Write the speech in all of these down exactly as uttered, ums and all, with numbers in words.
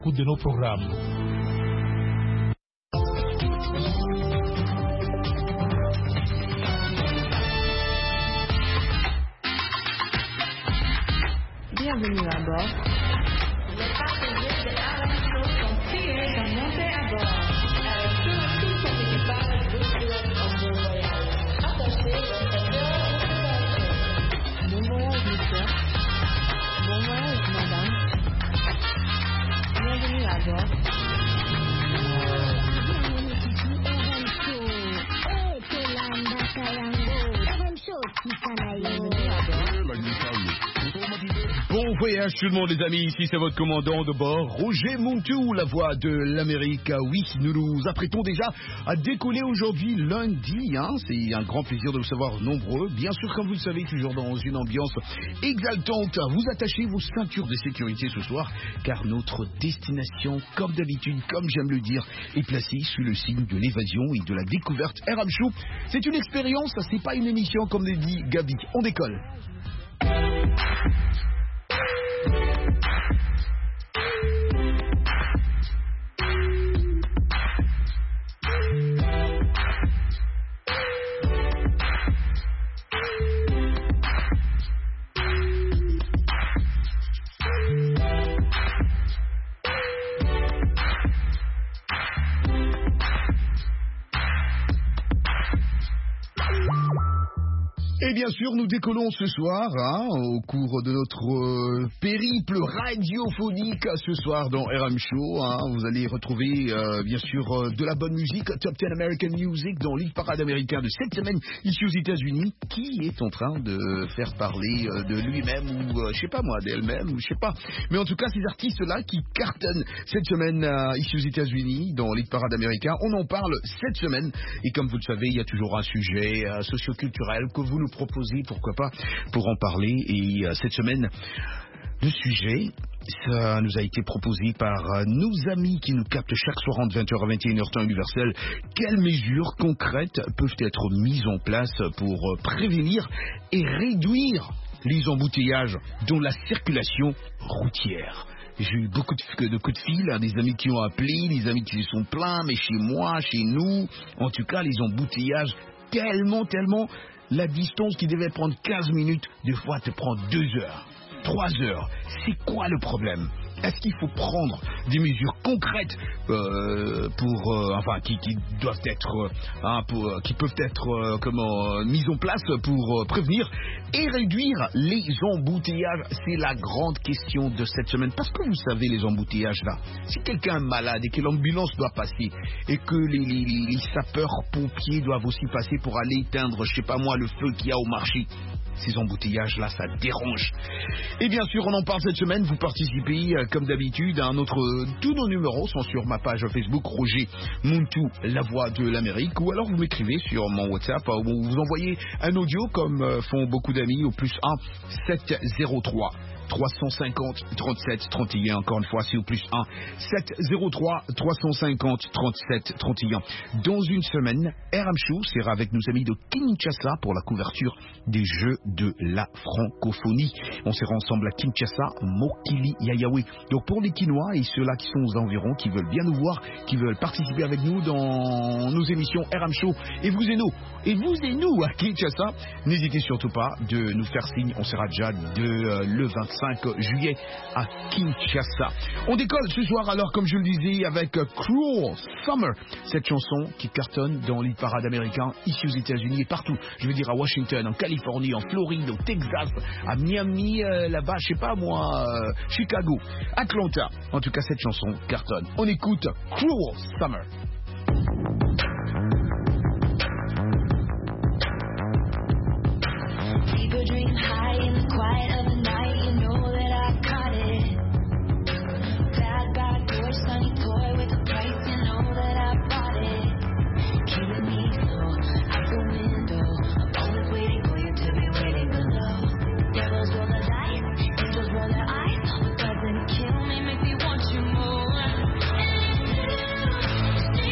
Écoute de nos programmes. Bienvenue à bord. Les passagers de Aramco sont priés de monter à bord. Avec tout, tout son équipage de pilotes en bon voyage. Attachez votre cœur au bon voyage, monsieur. Bon voyage, madame. Bienvenue à bord. Bon voyage tout le monde les amis, ici c'est votre commandant de bord, Roger Montou, la voix de l'Amérique. Oui, nous nous apprêtons déjà à décoller aujourd'hui lundi, hein. C'est un grand plaisir de vous savoir nombreux. Bien sûr, comme vous le savez, toujours dans une ambiance exaltante. Vous attachez vos ceintures de sécurité ce soir, car notre destination, comme d'habitude, comme j'aime le dire, est placée sous le signe de l'évasion et de la découverte. R M Show, c'est une expérience, c'est pas une émission comme le dit Gabi. On décolle. Et bien sûr, nous décollons ce soir, hein, au cours de notre euh, périple radiophonique ce soir dans R M Show. Hein, vous allez retrouver, euh, bien sûr, euh, de la bonne musique, Top dix American Music dans l'hit parade américain de cette semaine ici aux États-Unis, qui est en train de faire parler euh, de lui-même ou, euh, je sais pas moi, d'elle-même, ou je sais pas. Mais en tout cas, ces artistes-là qui cartonnent cette semaine euh, ici aux États-Unis dans l'hit parade américain, on en parle cette semaine. Et comme vous le savez, il y a toujours un sujet euh, socio-culturel que vous nous proposer, pourquoi pas, pour en parler. Et euh, cette semaine, le sujet, ça nous a été proposé par euh, nos amis qui nous captent chaque soir entre vingt heures à vingt et une heures temps universel. Quelles mesures concrètes peuvent être mises en place pour euh, prévenir et réduire les embouteillages dans la circulation routière? J'ai eu beaucoup de, de coups de fil, hein, des amis qui ont appelé, des amis qui se sont plaints, mais chez moi, chez nous, en tout cas, les embouteillages, tellement, tellement... La distance qui devait prendre quinze minutes, des fois te prend deux heures, trois heures. C'est quoi le problème? Est-ce qu'il faut prendre des mesures concrètes euh, pour, euh, enfin, qui, qui doivent être, euh, hein, pour, euh, qui peuvent être, euh, comment, euh, mises en place pour euh, prévenir et réduire les embouteillages? C'est la grande question de cette semaine. Parce que vous savez, les embouteillages là, si quelqu'un est malade et que l'ambulance doit passer et que les, les, les sapeurs-pompiers doivent aussi passer pour aller éteindre, je sais pas moi, le feu qu'il y a au marché, ces embouteillages-là, ça dérange. Et bien sûr, on en parle cette semaine. Vous participez, euh, comme d'habitude, à un autre... Euh, tous nos numéros sont sur ma page Facebook, Roger Montou, la voix de l'Amérique. Ou alors vous m'écrivez sur mon WhatsApp, euh, ou vous envoyez un audio, comme euh, font beaucoup d'amis, au plus un sept zéro trois trois cent cinquante trente-sept trente et un. Encore une fois, c'est au plus un sept zéro trois trois cent cinquante trente-sept trente et un. Dans une semaine, R M Show sera avec nos amis de Kinshasa pour la couverture des Jeux de la francophonie. On sera ensemble à Kinshasa, Mokili Yayawe. Donc pour les Kinois et ceux-là qui sont aux environs, qui veulent bien nous voir, qui veulent participer avec nous dans nos émissions R M Show, et vous et nous, et vous et nous à Kinshasa, n'hésitez surtout pas de nous faire signe. On sera déjà de euh, le vingt-cinq juillet à Kinshasa. On décolle ce soir alors, comme je le disais, avec Cruel Summer, cette chanson qui cartonne dans les parades américains ici aux États-Unis et partout. Je veux dire à Washington, en Californie, en Floride, au Texas, à Miami, euh, là-bas, je sais pas moi, euh, Chicago, Atlanta. En tout cas, cette chanson cartonne. On écoute Cruel Summer. People dream high in the quiet of the night. You know that I caught it. Bad, bad boy, sunny toy with a price. You know that I bought it. Killing me slow out the window. I'm always waiting for you to be waiting below. Devils roll the dice, angels roll their eyes. What doesn't kill me makes me want you more. And you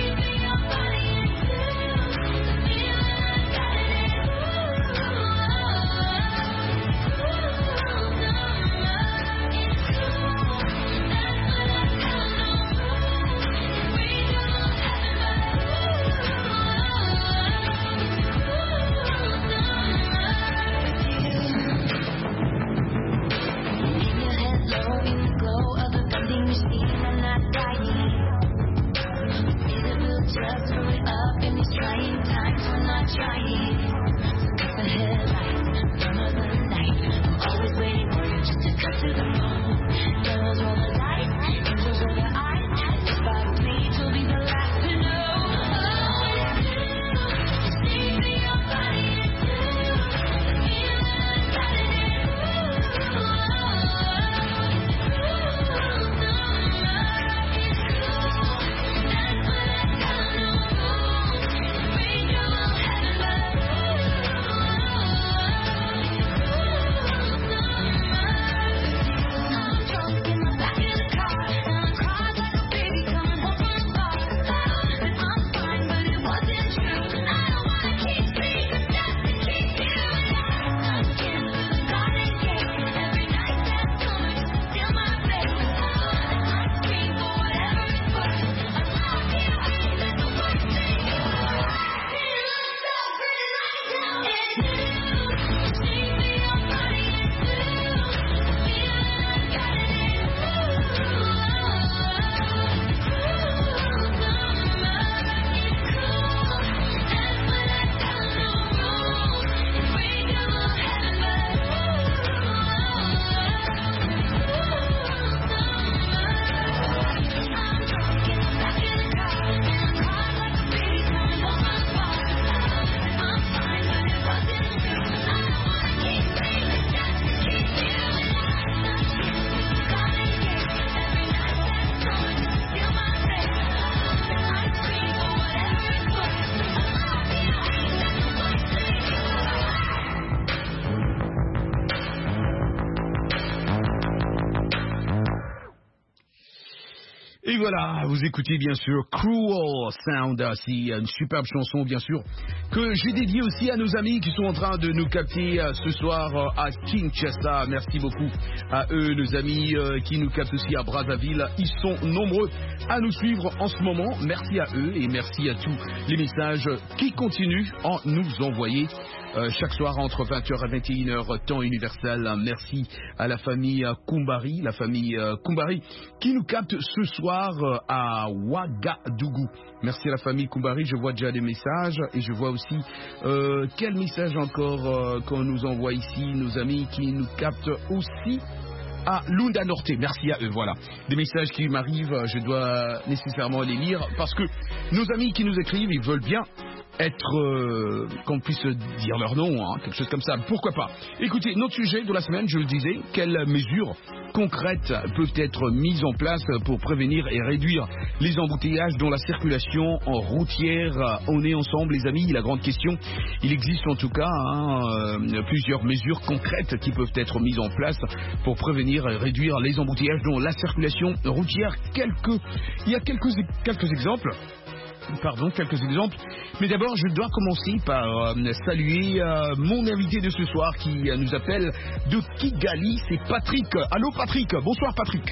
Et voilà, vous écoutez bien sûr Cruel Sound, c'est une superbe chanson bien sûr que j'ai dédiée aussi à nos amis qui sont en train de nous capter ce soir à Kinshasa. Merci beaucoup à eux, nos amis qui nous captent aussi à Brazzaville. Ils sont nombreux à nous suivre en ce moment. Merci à eux et merci à tous les messages qui continuent à nous envoyer Euh, chaque soir entre vingt heures et vingt et une heures temps universel. Merci à la famille Kumbari, la famille euh, Kumbari qui nous capte ce soir euh, à Ouagadougou. Merci à la famille Kumbari, je vois déjà des messages et je vois aussi euh, quel message encore euh, qu'on nous envoie ici, nos amis qui nous captent aussi à Lunda Norte. Merci à eux, voilà. Des messages qui m'arrivent, je dois nécessairement les lire parce que nos amis qui nous écrivent, ils veulent bien être, euh, qu'on puisse dire leur nom, hein, quelque chose comme ça, pourquoi pas. Écoutez, notre sujet de la semaine, je le disais, quelles mesures concrètes peuvent être mises en place pour prévenir et réduire les embouteillages dans la circulation en routière. On est ensemble, les amis, la grande question. Il existe en tout cas hein, euh, plusieurs mesures concrètes qui peuvent être mises en place pour prévenir et réduire les embouteillages dans la circulation routière. Quelques, il y a quelques, quelques exemples. Pardon, quelques exemples. Mais d'abord, je dois commencer par euh, saluer euh, mon invité de ce soir qui euh, nous appelle de Kigali, c'est Patrick. Allô Patrick, bonsoir Patrick.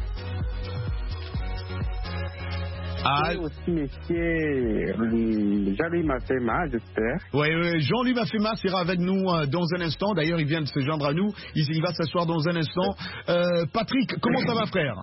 Ah, aussi monsieur Jean-Louis Mafema, j'espère. Oui, oui, Jean-Louis Mafema sera avec nous euh, dans un instant. D'ailleurs, il vient de se joindre à nous. Il, il va s'asseoir dans un instant. Euh, Patrick, comment ça va frère?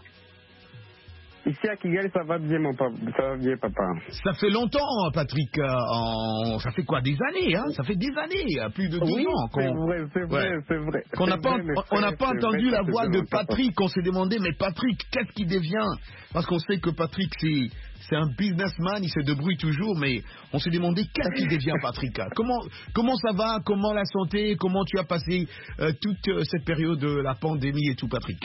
Ici à Kigali, ça va bien, mon papa. Ça va bien, papa. Ça fait longtemps, Patrick. Euh, en... Ça fait quoi, des années, hein? Ça fait des années, plus de dix oui, ans. C'est vrai, c'est vrai, ouais. c'est vrai. Qu'on n'a pas, vrai, on n'a pas entendu vrai, la voix de Patrick. papa. On s'est demandé, mais Patrick, qu'est-ce qui devient? Parce qu'on sait que Patrick, c'est, c'est un businessman, il se débrouille toujours, mais on s'est demandé qu'est-ce qui devient Patrick? Comment, comment ça va? Comment la santé? Comment tu as passé euh, toute euh, cette période de la pandémie et tout, Patrick?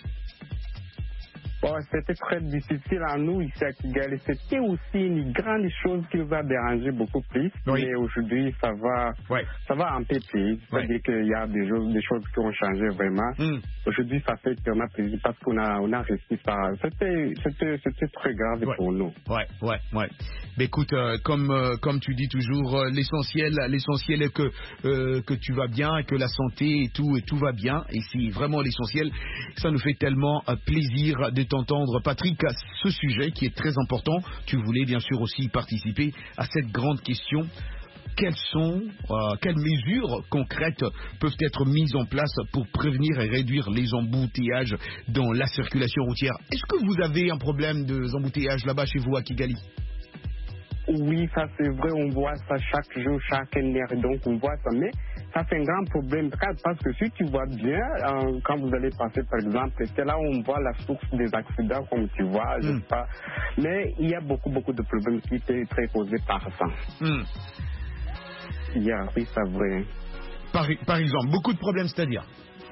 Bon, c'était très difficile à nous ici à Kigali. C'était aussi une grande chose qui nous a dérangé beaucoup plus. Oui. Mais aujourd'hui, ça va, ouais. ça va un peu plus. C'est-à-dire ouais. qu'il y a des choses, des choses qui ont changé vraiment. Mm. Aujourd'hui, ça fait qu'on a plaisir parce qu'on a, on a réussi ça. C'était, c'était, c'était très grave ouais. pour nous. Ouais, ouais, ouais. Mais écoute, euh, comme, euh, comme tu dis toujours, euh, l'essentiel, l'essentiel est que, euh, que tu vas bien, que la santé et tout, et tout va bien. Et c'est vraiment l'essentiel. Ça nous fait tellement euh, plaisir de t'entendre, Patrick, à ce sujet qui est très important. Tu voulais bien sûr aussi participer à cette grande question. Quelles sont, euh, quelles mesures concrètes peuvent être mises en place pour prévenir et réduire les embouteillages dans la circulation routière? Est-ce que vous avez un problème de embouteillages là-bas chez vous à Kigali? Oui, ça c'est vrai, on voit ça chaque jour, chaque heure, donc on voit ça, mais ça c'est un grand problème, parce que si tu vois bien, euh, quand vous allez passer par exemple, c'est là où on voit la source des accidents, comme tu vois, je mm. sais pas, mais il y a beaucoup, beaucoup de problèmes qui peuvent être causés par ça. Mm. Il y a, oui, c'est vrai. Par, par exemple, beaucoup de problèmes, c'est-à-dire?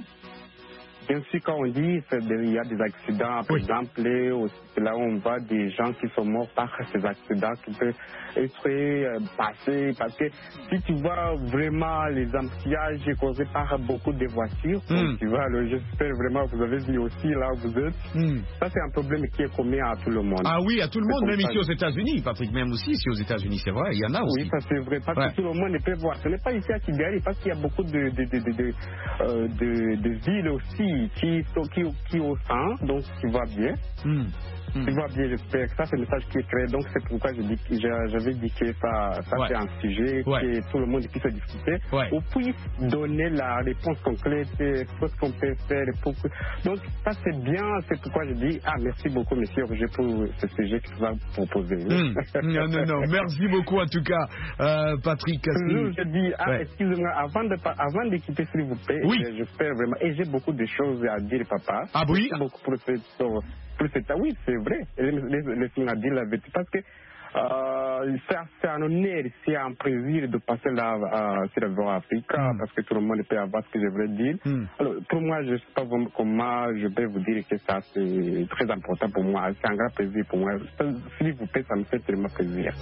Bien sûr, quand on dit qu'il y a des accidents, par oui. exemple, c'est là où on voit des gens qui sont morts par ces accidents qui peuvent être euh, passés. Parce que si tu vois vraiment les embouteillages causés par beaucoup de voitures, mm. donc, tu vois, j'espère vraiment que vous avez vu aussi là où vous êtes. Mm. Ça, c'est un problème qui est commun à tout le monde. Ah oui, à tout le monde, même ici aux États-Unis, Patrick, même aussi ici aux États-Unis, c'est vrai, il y en a aussi. Oui, ça c'est vrai, parce ouais. que tout le monde ne peut voir. Ce n'est pas ici à Kigali, parce qu'il y a beaucoup de, de, de, de, de, euh, de, de villes aussi qui sont qui, qui au centre, donc tu vois bien. Mm. Mm. Tu vois bien, j'espère que ça c'est le message qui est créé, donc c'est pourquoi je dis, j'avais dit que ça, ça ouais. c'est un sujet ouais. que tout le monde puisse discuter, ouais. ou puisse donner la réponse concrète, ce qu'on peut faire. Pour... Donc ça c'est bien, c'est pourquoi je dis, ah merci beaucoup monsieur Roger pour ce sujet que tu vas proposer. Mm. non, non, non, merci beaucoup en tout cas, euh, Patrick. Je, je dis, ah ouais. excusez-moi, avant de, avant de quitter s'il vous plaît, oui. j'espère vraiment, et j'ai beaucoup de choses à dire papa. Ah oui? Beaucoup pour cette, pour cette, oui c'est vrai, laisse-moi dire la vérité, parce que Euh, c'est un honneur, c'est un plaisir de passer là euh, sur la voie africaine mm. parce que tout le monde peut avoir ce que je voulais dire. Mm. Alors, pour moi, je ne sais pas comment je peux vous dire que ça c'est très important pour moi. C'est un grand plaisir pour moi. S'il vous plaît, ça me fait tellement plaisir.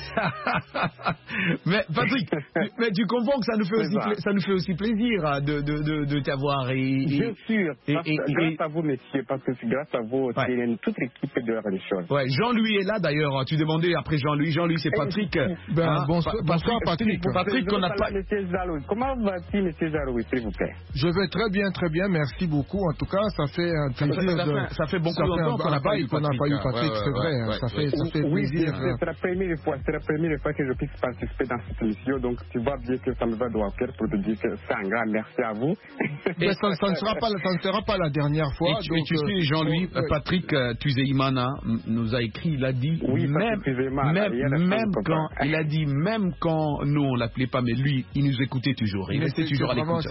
mais Patrick, mais tu comprends que ça nous fait aussi, ça. ça nous fait aussi plaisir de, de, de, de t'avoir. Et, et, Bien sûr, et, grâce, et, grâce et, à vous, messieurs, parce que c'est grâce à vous, ouais. c'est toute l'équipe de la religion. Ouais, Jean-Louis est là d'ailleurs. Tu demandais après Jean-Louis. Jean-Louis, c'est Patrick. Ben, hein, bonsoir, bonsoir Patrick. Patrick, Patrick qu'on n'a pas. Comment va-t-il, monsieur Jaroui, s'il vous plaît? Je vais très bien, très bien. Merci beaucoup. En tout cas, ça fait un plaisir. Ça, ça, de... fait, ça fait beaucoup de temps qu'on n'a pas eu Patrick. Pas eu Patrick, ouais, c'est ouais, vrai. Ouais, ça, ouais, fait, ça fait oui, plaisir. C'est la première fois, c'est la première fois que je puisse participer dans cette émission. Donc, tu vois bien que ça me va droit au cœur pour te dire que c'est un grand merci à vous. Mais ça, ça, ne sera pas, ça ne sera pas la dernière fois. Et tu, donc, et tu sais, Jean-Louis, euh, Patrick euh, Tuzeimana nous a écrit, il a dit, oui, même, même, même quand, il a dit, même quand nous on l'appelait pas, mais lui, il nous écoutait toujours. Il restait toujours à l'écoute.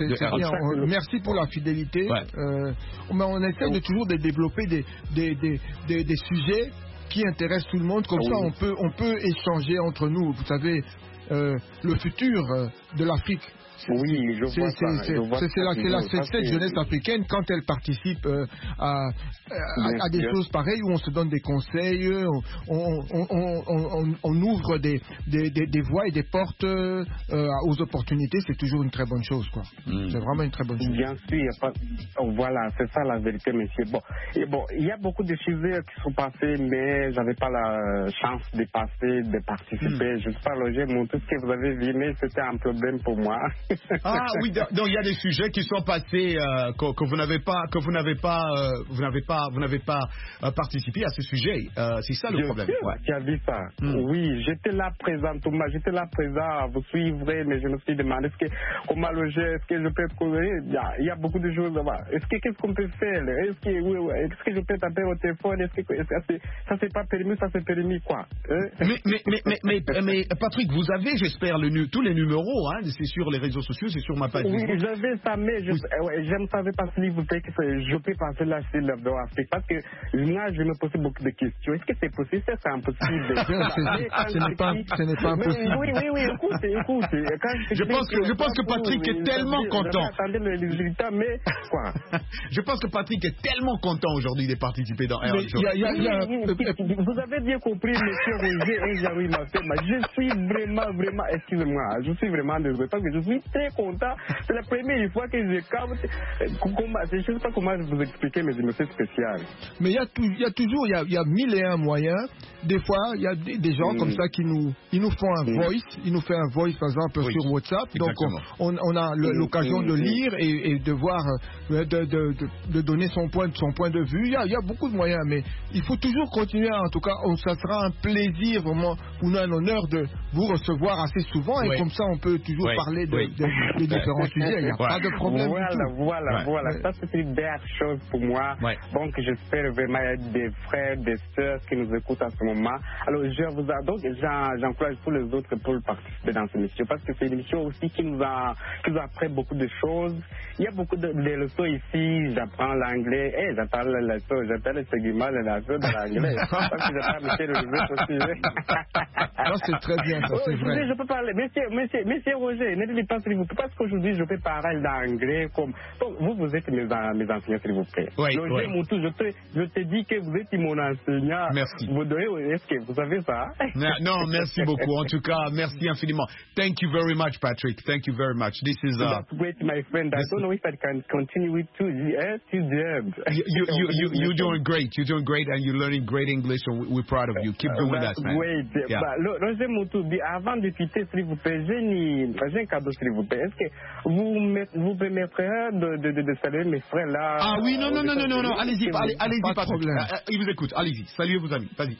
Merci pour la fidélité. Ouais. Euh, mais on essaie de toujours de développer des, des, des, des, des sujets qui intéressent tout le monde. Comme oui. ça, on peut, on peut échanger entre nous. Vous savez, euh, le futur de l'Afrique. Oui, je vois ça. C'est la, la, cette jeunesse africaine, quand elle participe euh, à, à, à des choses pareilles, où on se donne des conseils, on, on, on, on, on ouvre des, des, des, des voies et des portes euh, aux opportunités, c'est toujours une très bonne chose, quoi. Mm. C'est vraiment une très bonne chose. Bien sûr, pas... voilà, c'est ça la vérité, monsieur. Bon, et bon, il y a beaucoup de sujets qui sont passés, mais j'avais pas la chance de passer, de participer. Mm. Je ne sais pas loger, mon tout ce que vous avez vu, mais c'était un problème pour moi. Ah oui, donc il y a des sujets qui sont passés euh, que, que vous n'avez pas, que vous n'avez pas, euh, vous n'avez pas, vous n'avez pas euh, participé à ce sujet. Euh, c'est ça le Bien problème. Sûr, ouais. Tu as vu ça. Mm. Oui, j'étais là présent, Thomas. J'étais là présent à vous suivre, mais je me suis demandé est-ce que comment loger, est-ce que je peux trouver. Il y a, il y a beaucoup de choses là-bas. Est-ce que qu'est-ce qu'on peut faire? Est-ce que oui, oui, est-ce que je peux taper au téléphone? Est-ce que, est-ce que ça c'est pas permis, ça c'est permis quoi? Hein? Mais, mais, mais, mais, mais, mais Patrick, vous avez, j'espère, le, tous les numéros. Hein, c'est sur les réseaux sociaux, c'est sur ma page. Oui, j'avais ça, mais je ne savais pas s'il vous plaît que je peux passer là sur l'Afrique parce que moi, je me posais beaucoup de questions. Est-ce que c'est possible? C'est impossible. Ce n'est pas, ce n'est pas impossible. Oui, oui, oui, écoute, écoute. Je, je pense que, je pense que Patrick est tellement content. Attendez le résultat, mais quoi? Je pense que Patrick est tellement content aujourd'hui de participer dans R M Show. Vous avez bien compris, monsieur Roger et Jaroui Mafema. Je suis vraiment, vraiment, excusez-moi, je suis vraiment désolé parce que je suis très content. C'est la première fois que je capte. Je ne sais pas comment vous expliquer mes émotions spéciales. Mais il y, y a toujours, il y a, y a mille et un moyens. Des fois, il y a des, des gens mmh. comme ça qui nous, ils nous font un mmh. voice. Ils nous font un voice, par exemple, oui. sur WhatsApp. Exactement. Donc, on, on a le, l'occasion mmh. de lire et, et de voir, de, de, de, de donner son point, son point de vue. Il y, a, il y a beaucoup de moyens, mais il faut toujours continuer. En tout cas, on, ça sera un plaisir, vraiment, ou un honneur de vous recevoir assez souvent. Oui. Et comme ça, on peut toujours oui. parler de, oui. de, de, de différents sujets. Il n'y a ouais. pas de problème. Voilà, du tout. voilà, ouais. voilà. Ça, c'est une belle chose pour moi. Ouais. Donc, j'espère vraiment des frères, des sœurs qui nous écoutent à ce moment. Alors, je vous a, donc, j'encourage tous les autres pour participer dans cette émission parce que c'est une émission aussi qui nous, a, qui nous apprend beaucoup de choses. Il y a beaucoup de, de leçons ici. J'apprends l'anglais. Eh, hey, j'apprends la leçon. J'apprends le segment, la leçon de l'anglais. Parce que j'apprends Monsieur le Joseph aussi. Non, c'est très bien, ça, c'est vrai. Je peux parler. Monsieur, monsieur, monsieur Roger, ne dites pas s'il vous plaît, parce qu'aujourd'hui, je peux parler d'anglais comme. Donc, vous, vous êtes mes, mes enseignants, s'il vous plaît. Oui, Roger oui. Moutou, je te, je te dis que vous êtes mon enseignant. Merci. Vous devez, est-ce que vous savez ça? Non, merci beaucoup. En tout cas, merci infiniment. Thank you very much, Patrick. Thank you very much. This is. Uh, That's great, my friend. I don't know if I can continue with to the end. To the end. You, you, you, you, you're doing great. You're doing great, and you're learning great English, and we're proud of you. Keep doing That's that, man. Great. Yeah. Bah, Roger Moutou, avant de quitter, s'il vous plaît, j'ai un cadeau, s'il vous plaît. Est-ce que vous, vous permettrez de, de, de, de saluer mes frères là? Ah oui, non, non, non, non, non, non, allez-y, allez, allez-y, pas de pas problème. Il vous écoute, allez-y, saluez vos amis, vas-y.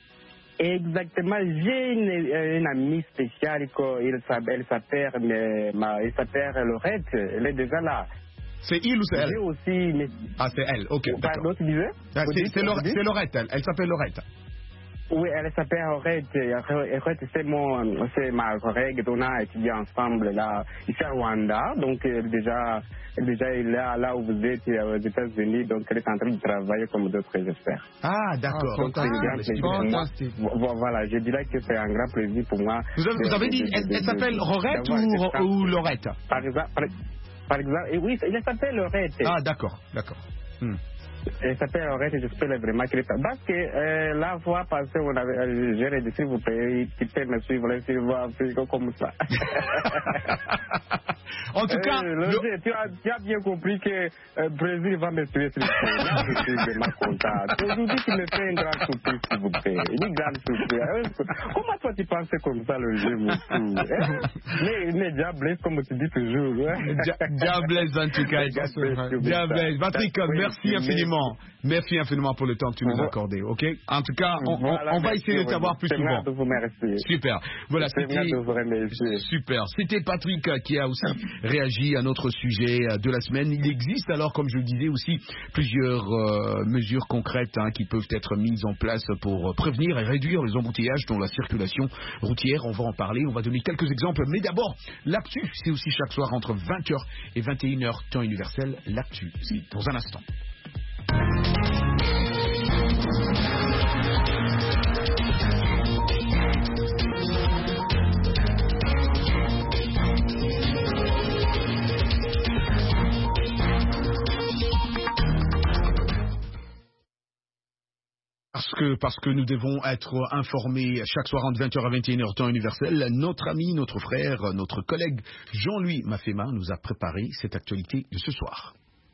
Exactement, j'ai une, une amie spéciale, elle s'appelle, elle s'appelle Laurette, elle est déjà là. C'est il ou c'est elle? J'ai aussi... Mais... Ah, c'est elle, ok. Pardon, tu disais? Ah, c'est, c'est, Laurette, c'est Laurette, elle, elle s'appelle Laurette. Oui, elle s'appelle Aurette. Aurette, c'est mon, c'est ma collègue. On a étudié ensemble là, ici à Rwanda. Donc, elle déjà, elle déjà est là, là où vous êtes, aux États-Unis. Donc, elle est en train de travailler comme d'autres, j'espère. Ah, d'accord. Ah, donc, c'est un grand plaisir pour moi. Voilà, je dirais que c'est un grand plaisir pour moi. Vous avez, de, vous avez de, dit, de, elle, elle de, s'appelle Aurette ou, ou Laurette? Par exemple, par, par exemple, et oui, elle s'appelle Aurette. Ah, d'accord, d'accord. Hmm. Elle s'appelle Aurette et j'espère vraiment qu'elle est... Parce que euh, la fois passée, on avait, euh, j'ai dit, s'il vous plaît, qui peut me suivre, laissez voir, comme ça. En tout cas... Euh, le... tu, as, tu as bien compris que le euh, Brésil va me suivre sur le coup. Là, je suis vraiment content. Aujourd'hui, tu me fais une grande surprise, s'il vous plaît. Une grande surprise. Comment toi, tu penses comme ça, le jeu, mon fou, hein? Mais, mais diablesse, comme tu dis toujours. Hein? Diablesse, en tout cas. Diablesse. Patrick, merci infiniment. Merci infiniment pour le temps que tu nous as accordé, ok? En tout cas, on, voilà, on, on va essayer de t'avoir plus souvent. De vous remercier. Super. Voilà, c'était super. C'était Patrick qui a aussi réagi à notre sujet de la semaine. Il existe alors, comme je le disais aussi, plusieurs euh, mesures concrètes hein, qui peuvent être mises en place pour prévenir et réduire les embouteillages dans la circulation routière. On va en parler, on va donner quelques exemples. Mais d'abord, l'actu, c'est aussi chaque soir entre vingt heures et vingt et une heures, temps universel. L'actu, c'est dans un instant. Parce que, parce que nous devons être informés chaque soir entre vingt heures à vingt et une heures temps universel. Notre ami, notre frère, notre collègue Jean-Louis Mafema nous a préparé cette actualité de ce soir.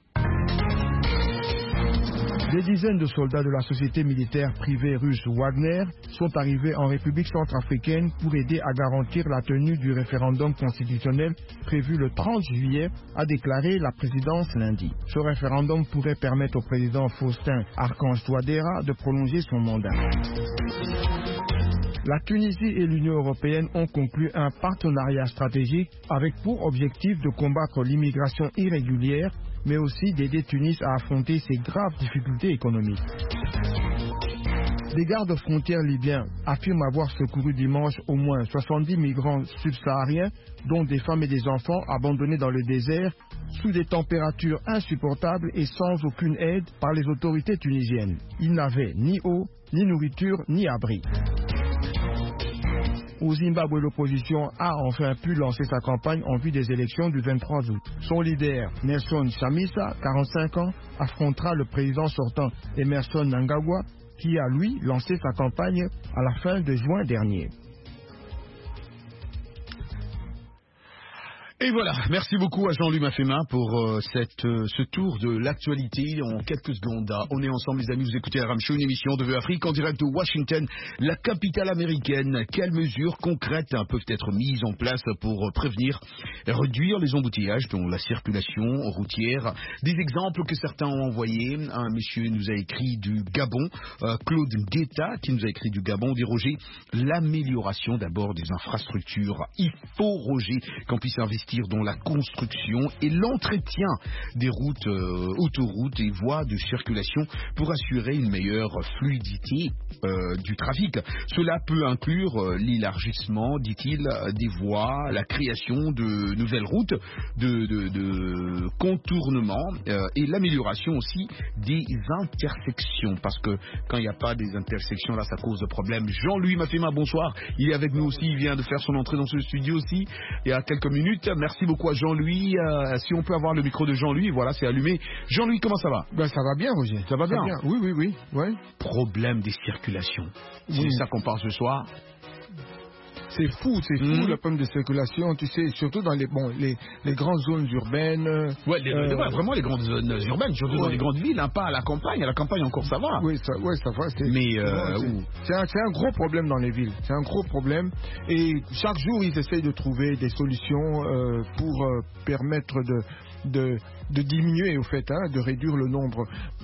Des dizaines de soldats de la société militaire privée russe Wagner sont arrivés en République centrafricaine pour aider à garantir la tenue du référendum constitutionnel prévu le trente juillet, a déclaré la présidence lundi. Ce référendum pourrait permettre au président Faustin Archange Touadéra de prolonger son mandat. La Tunisie et l'Union européenne ont conclu un partenariat stratégique avec pour objectif de combattre l'immigration irrégulière, mais aussi d'aider Tunis à affronter ses graves difficultés économiques. Des gardes-frontières libyens affirment avoir secouru dimanche au moins soixante-dix migrants subsahariens, dont des femmes et des enfants abandonnés dans le désert, sous des températures insupportables et sans aucune aide par les autorités tunisiennes. Ils n'avaient ni eau, ni nourriture, ni abri. Au Zimbabwe, l'opposition a enfin pu lancer sa campagne en vue des élections du vingt-trois août. Son leader, Nelson Chamisa, quarante-cinq ans, affrontera le président sortant Emerson Mnangagwa, qui a, lui, lancé sa campagne à la fin de juin dernier. Et voilà, merci beaucoup à Jean-Louis Mafema pour euh, cette, euh, ce tour de l'actualité en quelques secondes. On est ensemble les amis, vous écoutez R M Show, une émission de Vue Afrique en direct de Washington, la capitale américaine. Quelles mesures concrètes hein, peuvent être mises en place pour euh, prévenir et réduire les embouteillages dans la circulation routière? Des exemples que certains ont envoyés. Un monsieur nous a écrit du Gabon, euh, Claude Guetta qui nous a écrit du Gabon, dit Roger, l'amélioration d'abord des infrastructures. Il faut, Roger, qu'on puisse investir dans la construction et l'entretien des routes, euh, autoroutes et voies de circulation pour assurer une meilleure fluidité euh, du trafic. Cela peut inclure euh, l'élargissement, dit-il, des voies, la création de nouvelles routes, de, de, de contournements euh, et l'amélioration aussi des intersections. Parce que quand il n'y a pas des intersections, là, ça cause de problèmes. Jean-Louis Mafema, bonsoir. Il est avec nous aussi. Il vient de faire son entrée dans ce studio aussi il y a quelques minutes. Merci beaucoup à Jean-Louis. Euh, si on peut avoir le micro de Jean-Louis, voilà, c'est allumé. Jean-Louis, comment ça va? Ben, ça va bien, Roger. Ça va bien, ça va bien. Oui, oui, oui. Ouais. Problème des circulations. Oui. C'est ça qu'on parle ce soir. C'est fou, c'est fou mmh. le problème de circulation, tu sais, surtout dans les, bon, les, les grandes zones urbaines. Ouais, les, euh, ouais, vraiment les grandes zones urbaines, surtout ouais. dans les grandes villes, hein, pas à la campagne. À la campagne encore ça va. Oui, ça, ouais, ça va. Mais euh, c'est un, un gros problème dans les villes. C'est un gros problème. Et chaque jour, ils essayent de trouver des solutions euh, pour euh, permettre de, de, de diminuer, au fait, hein, de réduire le nombre.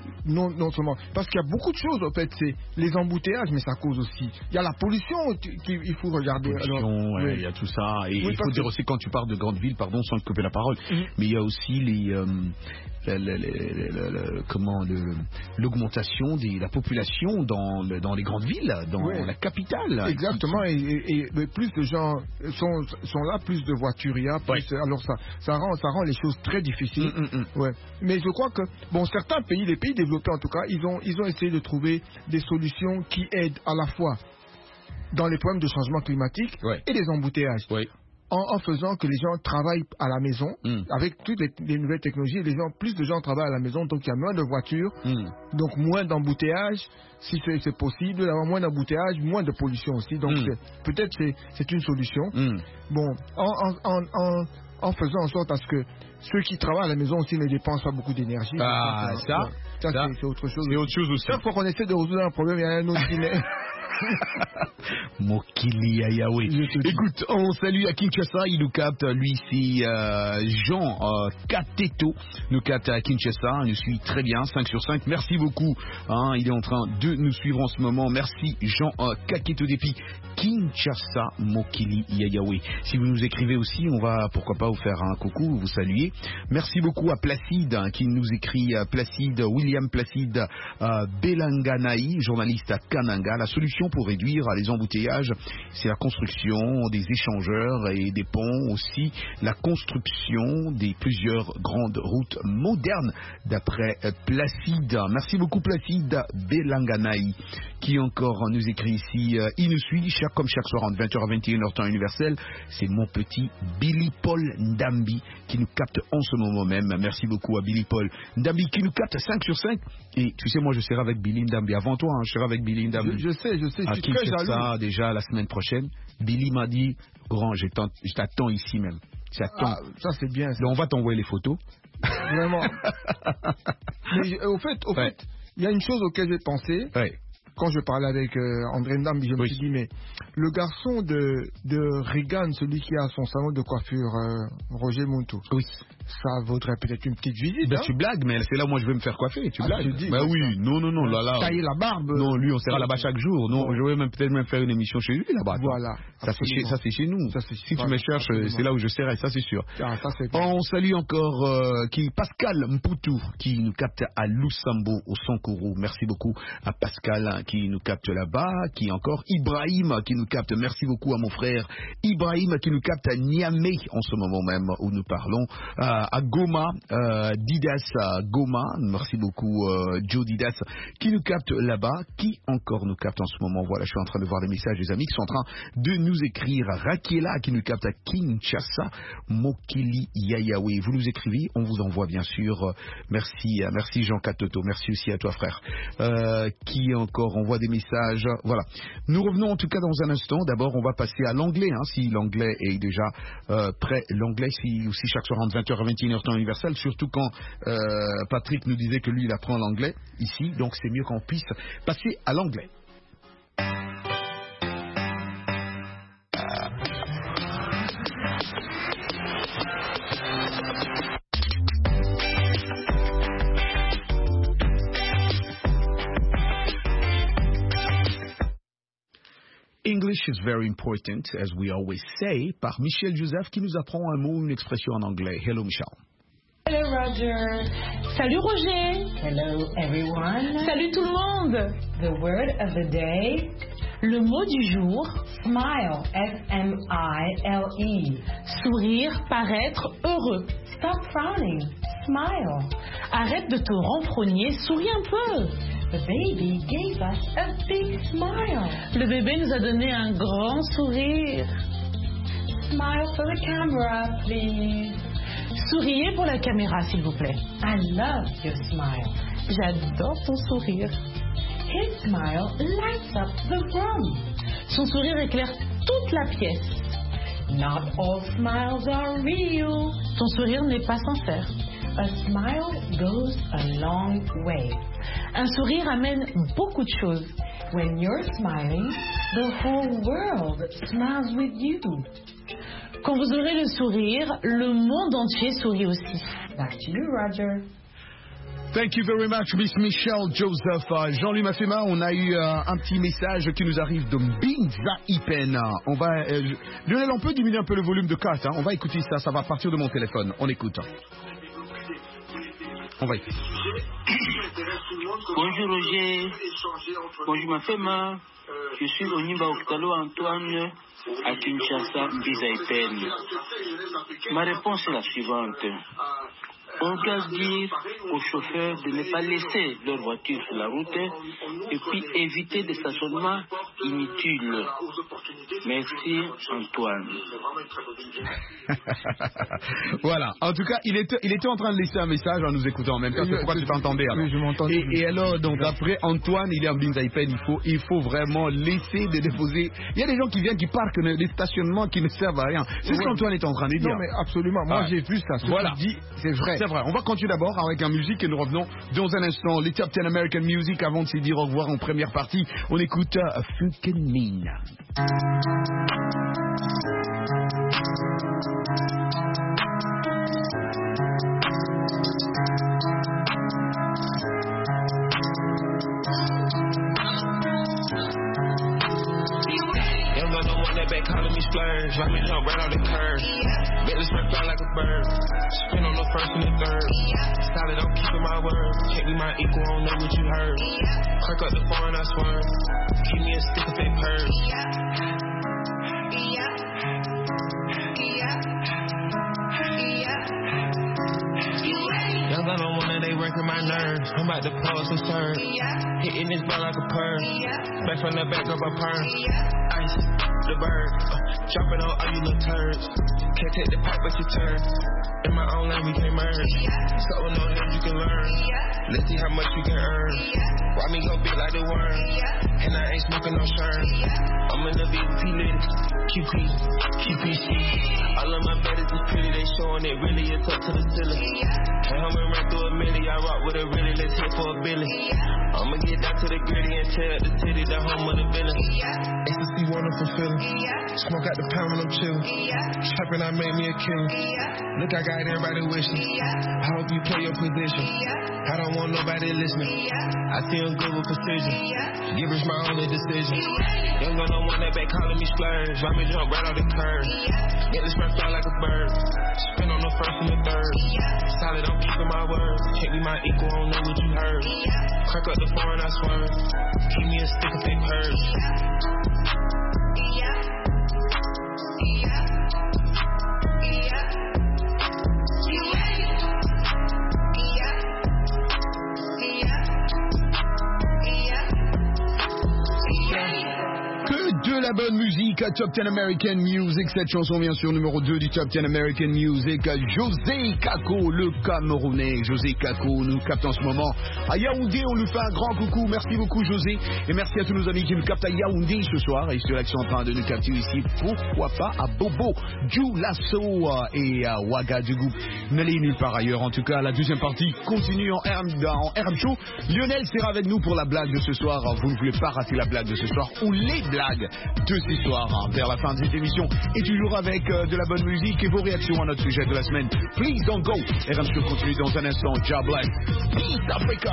non, non seulement. Parce qu'il y a beaucoup de choses, en fait. C'est les embouteillages, mais ça cause aussi. Il y a la pollution qu'il faut regarder. La pollution, Alors, ouais, oui. il y a tout ça. Et Oui, il faut dire aussi, quand tu parles de grandes villes, pardon, sans te couper la parole, Mm. mais il y a aussi les. Euh, le- le- le- le- le- comment le- l'augmentation de la population dans, le- dans les grandes villes, dans Ouais. la capitale. Exactement, et, et- et plus de gens sont, sont là, plus de voitures il y a, plus, Ouais. alors ça, ça, rend, ça rend les choses très difficiles. Mm, mm, mm. Ouais. Mais je crois que, bon, certains pays, les pays développés en tout cas, ils ont, ils ont essayé de trouver des solutions qui aident à la fois dans les problèmes de changement climatique Ouais. et les embouteillages. Oui. En, en faisant que les gens travaillent à la maison, Mm. avec toutes les, les nouvelles technologies, les gens, plus de gens travaillent à la maison, donc il y a moins de voitures, Mm. donc moins d'embouteillages, si c'est c'est possible, d'avoir moins d'embouteillages, moins de pollution aussi. Donc Mm. c'est- peut-être c'est c'est une solution. Mm. Bon, en, en, en, en, en faisant en sorte à ce que ceux qui travaillent à la maison aussi ne dépensent pas beaucoup d'énergie. Ah, Donc, ça, ouais. ça, ça, c'est- c'est autre chose. C'est autre chose aussi. Chaque fois qu'on essaie de résoudre un problème, il y a un autre qui naît. Mokili Ayawe. Je te dis. Écoute, on salue à Kinshasa, il nous capte, lui c'est euh, Jean euh, Kateto, nous capte à Kinshasa, il nous suit très bien, cinq sur cinq, merci beaucoup, hein, il est en train de nous suivre en ce moment, merci Jean euh, Kateto depuis Kinshasa, Mokili Ayawe. Si vous nous écrivez aussi, on va pourquoi pas vous faire un coucou, vous saluer. Merci beaucoup à Placide hein, qui nous écrit, euh, Placide, William Placide euh, Belanganaï, journaliste à Kananga. La solution pour réduire les embouteillages, c'est la construction des échangeurs et des ponts, aussi la construction des plusieurs grandes routes modernes, d'après euh, Placide. Merci beaucoup Placide Belanganaï, qui encore nous écrit ici, euh, il nous suit chaque, comme chaque soir entre vingt heures à vingt et une heures temps universel. C'est mon petit Billy Paul Ndambi qui nous capte en ce moment même. Merci beaucoup à Billy Paul Ndambi qui nous capte cinq sur cinq. Et tu sais, moi je serai avec Billy Ndambi avant toi, hein, je serai avec Billy Ndambi. Je, je sais, je sais, je À suis très Kinshasa, jaloux. déjà la semaine prochaine. Billy m'a dit, grand, je t'en- je t'attends ici même. J'attends. Ah, ça c'est bien. Ça. Donc, on va t'envoyer les photos. Vraiment. Mais euh, au fait, au Ouais. fait, il y a une chose auquel j'ai pensé. Ouais. Quand je parlais avec euh, André Ndambi, je me Oui. suis dit, mais le garçon de, de Reagan, celui qui a son salon de coiffure, euh, Roger Montou, Oui. ça vaudrait peut-être une petite visite. Ben, hein. tu blagues, mais c'est là où moi je vais me faire coiffer. Tu Ah, blagues. tu dis, Ben comme oui, ça. non, non, non, là, là. Tailler la barbe. Non, lui, on sera là-bas chaque jour. Non, Bon. je vais même peut-être même faire une émission chez lui là-bas. Attends. Voilà. Ça c'est chez, absolument. ça c'est chez nous. Ça, c'est- si tu voilà, me cherches, absolument. c'est là où je serai, ça c'est sûr. Ah, ça, c'est On salue encore euh, qui Pascal Mputu qui nous capte à Lusambo au Sankuru. Merci beaucoup à Pascal hein, qui nous capte là-bas. Qui encore Ibrahim qui nous capte. Merci beaucoup à mon frère Ibrahim qui nous capte à Niamey en ce moment même où nous parlons. Euh, à Goma, euh, Didas à Goma. Merci beaucoup euh, Joe Didas qui nous capte là-bas. Qui encore nous capte en ce moment? Voilà, je suis en train de voir les messages des amis qui sont en train de nous écrire. Rakiela qui nous capte à Kinshasa. Mokili Yayawe. Vous nous écrivez, on vous envoie bien sûr. Euh, Merci, euh, merci Jean Katoto. Merci aussi à toi frère. Euh, qui encore envoie des messages. Voilà. Nous revenons en tout cas dans un instant. D'abord, on va passer à l'anglais. Hein, si l'anglais est déjà euh, prêt. L'anglais, si aussi chaque soir entre vingt heures à vingt et une heures temps universel. Surtout quand euh, Patrick nous disait que lui, il apprend l'anglais ici. Donc, c'est mieux qu'on puisse passer à l'anglais. English is very important, as we always say, par Michel Joseph qui nous apprend un mot, une expression en anglais. Hello, Michel. Hello Roger. Salut Roger. Hello everyone. Salut tout le monde. The word of the day, Le mot du jour, smile. S M I L E. sourire, paraître heureux. Stop frowning. Smile. Arrête de te renfrogner, souris un peu. The baby gave us a big smile. Le bébé nous a donné un grand sourire. Smile for the camera, please. Souriez pour la caméra, s'il vous plaît. I love your smile. J'adore ton sourire. His smile lights up the room. Son sourire éclaire toute la pièce. Not all smiles are real. Ton sourire n'est pas sincère. A smile goes a long way. Un sourire amène beaucoup de choses. When you're smiling, the whole world smiles with you. Quand vous aurez le sourire, le monde entier sourit aussi. Back to you, Roger. Thank you very much, Miss Michelle Joseph. Jean-Louis Massema, on a eu euh, un petit message qui nous arrive de Binza Ipen. On va, euh, Lionel, on peut diminuer un peu le volume de casse, hein? On va écouter ça, ça va partir de mon téléphone. On écoute. On va écouter. Bonjour Roger. Bonjour Massema. Je suis Onimba Oktalo Antoine à Kinshasa, Binza Ipen. Ma réponse est la suivante. On doit dire aux chauffeurs de ne pas laisser leur voiture sur la route et puis éviter des stationnements inutiles. Merci Antoine. Voilà. En tout cas, il était, il était en train de laisser un message en nous écoutant en même temps. C'est pourquoi tu t'entendais alors. Oui, je m'entends. Et, et alors, donc après Antoine, il est en Binza Ipen. Il faut, il faut vraiment laisser de déposer. Il y a des gens qui viennent, qui parquent des stationnements qui ne servent à rien. C'est ce qu'Antoine est en train de dire. Non, mais absolument. Moi, ah. j'ai vu ça. Ce voilà. qu'il dit, c'est vrai. C'est vrai. On va continuer d'abord avec la musique et nous revenons dans un instant. Les Top dix American Music avant de se dire au revoir en première partie. On écoute uh, Funkin' Mina. Calling me splurge, let me jump right on the curve. Bet this rip fly like a bird. Spin on the first and the third. Solid, I'm keeping my word. Can't be my equal, I don't know what you heard. Crack up the phone, I swear. Keep me a stick of fake purse. Young gun on one of they working my nerves. I'm about to pause and serve. Hitting this ball like a perm. Back from the back of a perm. Ice, the bird. Uh, drop it on all you little turds. Can't take the pipe but you turn. In my own lane we can't merge. Something on them you can learn. Let's see how much you can earn. Why me go big like the worm? And I ain't smoking no sherm. I'm in the V V P list. Q P, Q P C. All of my betters is pretty, they showing it really, it's up to the ceiling. And I'm gonna run through a milli, I rock with a really, let's hit for a billy. I'ma get down to the gritty and tear up the city, the home of the villain. Ecstasy, wonderful feeling. Smoke out the pound when I'm chillin'. Trapping, I made me a killer. Look, I got everybody wishing. I hope you play your position. I don't want nobody listening. I feel good with precision. Givers my only decision. Young gun on one that back calling me splurge. Let me jump right off the curb. Get this rap fly like a bird. Spin on the first and the third. Solid, I'm keeping my word. Can't be my equal, I don't know what you heard. Crack up the phone, I swear. Keep me a stick of fake purse. De la bonne musique à Top dix American Music. Cette chanson bien sûr numéro deux du Top dix American Music. José Kako, le Camerounais. José Kako nous capte en ce moment à Yaoundé. On lui fait un grand coucou. Merci beaucoup José. Et merci à tous nos amis qui nous captent à Yaoundé ce soir. Et ceux-là qui sont en train de nous capter ici, pourquoi pas à Bobo, Djoulasso et à Ouagadougou. N'allez nulle part ailleurs. En tout cas, la deuxième partie continue en R M, en R M Show. Lionel sera avec nous pour la blague de ce soir. Vous ne voulez pas rater la blague de ce soir ou les blagues de ce soir, hein, vers la fin de cette émission, et toujours avec euh, de la bonne musique et vos réactions à notre sujet de la semaine. Please don't go. R M Show continue dans un instant. Job bless. Peace Africa.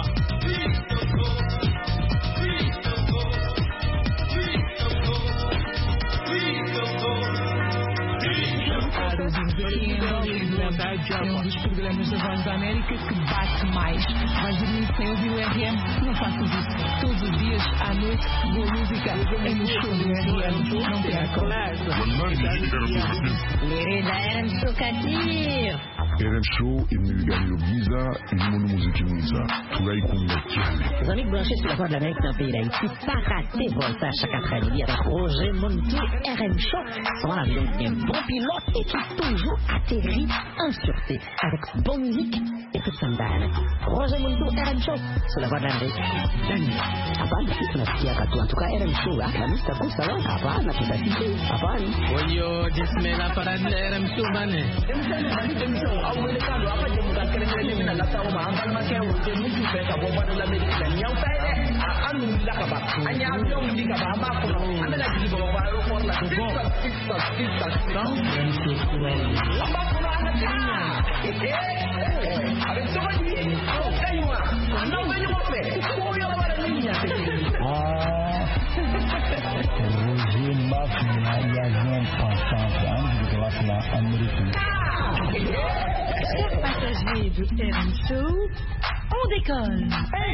É um dos programas da Voz da América que bate mais. Vais dormir sem ouvir o R M? Não faças isso. Todos os dias, à noite, boa música é no show do R M. Não percam. R M Show imilganiro byiza irimo n'umuziki mwiza turayikunda cyane. Les amis branchés sur la Voix de l'Amérique dans le pays d'Haïti, pas rater Volta chaque après-midi avec Roger Montou, R M Show. Son avion est un bon pilote et qui toujours atterrit en sûreté avec bonne musique et tout ça me Roger Montou, R M Show sur la Voix de l'Amérique. Hapana, sisi tunasikia katu. En tout cas, R M Show, la musique à kusa là, hapana, tutasikia, hapana. Oyo, jisme la parade de R M Show, bane. Americano apa je muda kere-kere mina la tawo ma ambal ma ke wo je mutu fe ka bo ba la America ni au tai a anu la ka ba anya avion di ka ba ma ko ana la ji bo ba ro ko la Chers passagers de R M Show, on décolle.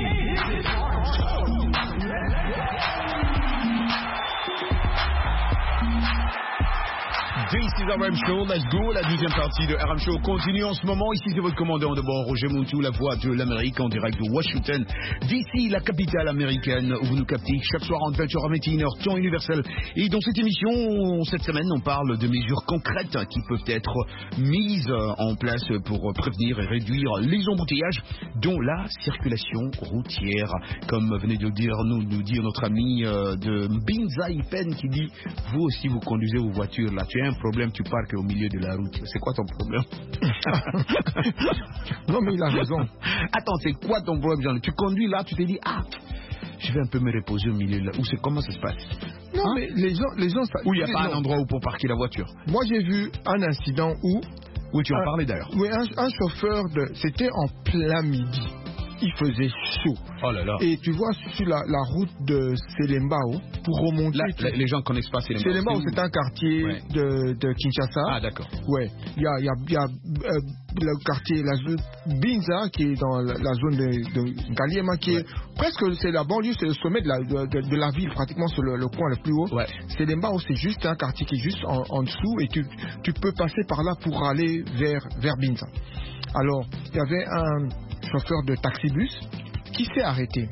This is R M Show, let's go, la deuxième partie de R M Show continue en ce moment. Ici c'est votre commandant de bord, Roger Montou, la voix de l'Amérique en direct de Washington, D C, la capitale américaine, où vous nous captez chaque soir entre vingt heures et vingt et une heures, temps universel. Et dans cette émission, cette semaine, on parle de mesures concrètes qui peuvent être mises en place pour prévenir et réduire les embouteillages, dont la circulation routière. Comme venait de dire, nous, nous dire notre ami euh, de Binza Ipen qui dit, vous aussi vous conduisez vos voitures là, tu as un problème, tu parques au milieu de la route. C'est quoi ton problème? Non mais il a raison. Attends, c'est quoi ton problème, Jean? Tu conduis là, tu te dis, ah, je vais un peu me reposer au milieu de là. Ou c'est comment ça se passe? Non hein? Mais les gens, les gens, ça, où il n'y a pas non. un endroit où pour parquer la voiture. Moi j'ai vu un incident où. Oui, tu en un, parlais d'ailleurs. Oui, un, un chauffeur de, c'était en plein midi. Il faisait chaud. Oh là là. Et tu vois, sur la, la route de Selembao, pour remonter... Là, tu... Les gens ne connaissent pas Selembao. Selembao, c'est un quartier ouais. de, de Kinshasa. Ah, d'accord. Ouais. Il y a, il y a, il y a euh, le quartier, la zone Binza, qui est dans la, la zone de, de Ngaliema, qui ouais. est presque, c'est la banlieue, c'est le sommet de la, de, de, de la ville, pratiquement sur le, le coin le plus haut. Ouais. Selembao, c'est juste un quartier qui est juste en, en dessous, et tu, tu peux passer par là pour aller vers, vers Binza. Alors, il y avait un chauffeur de taxibus qui s'est arrêté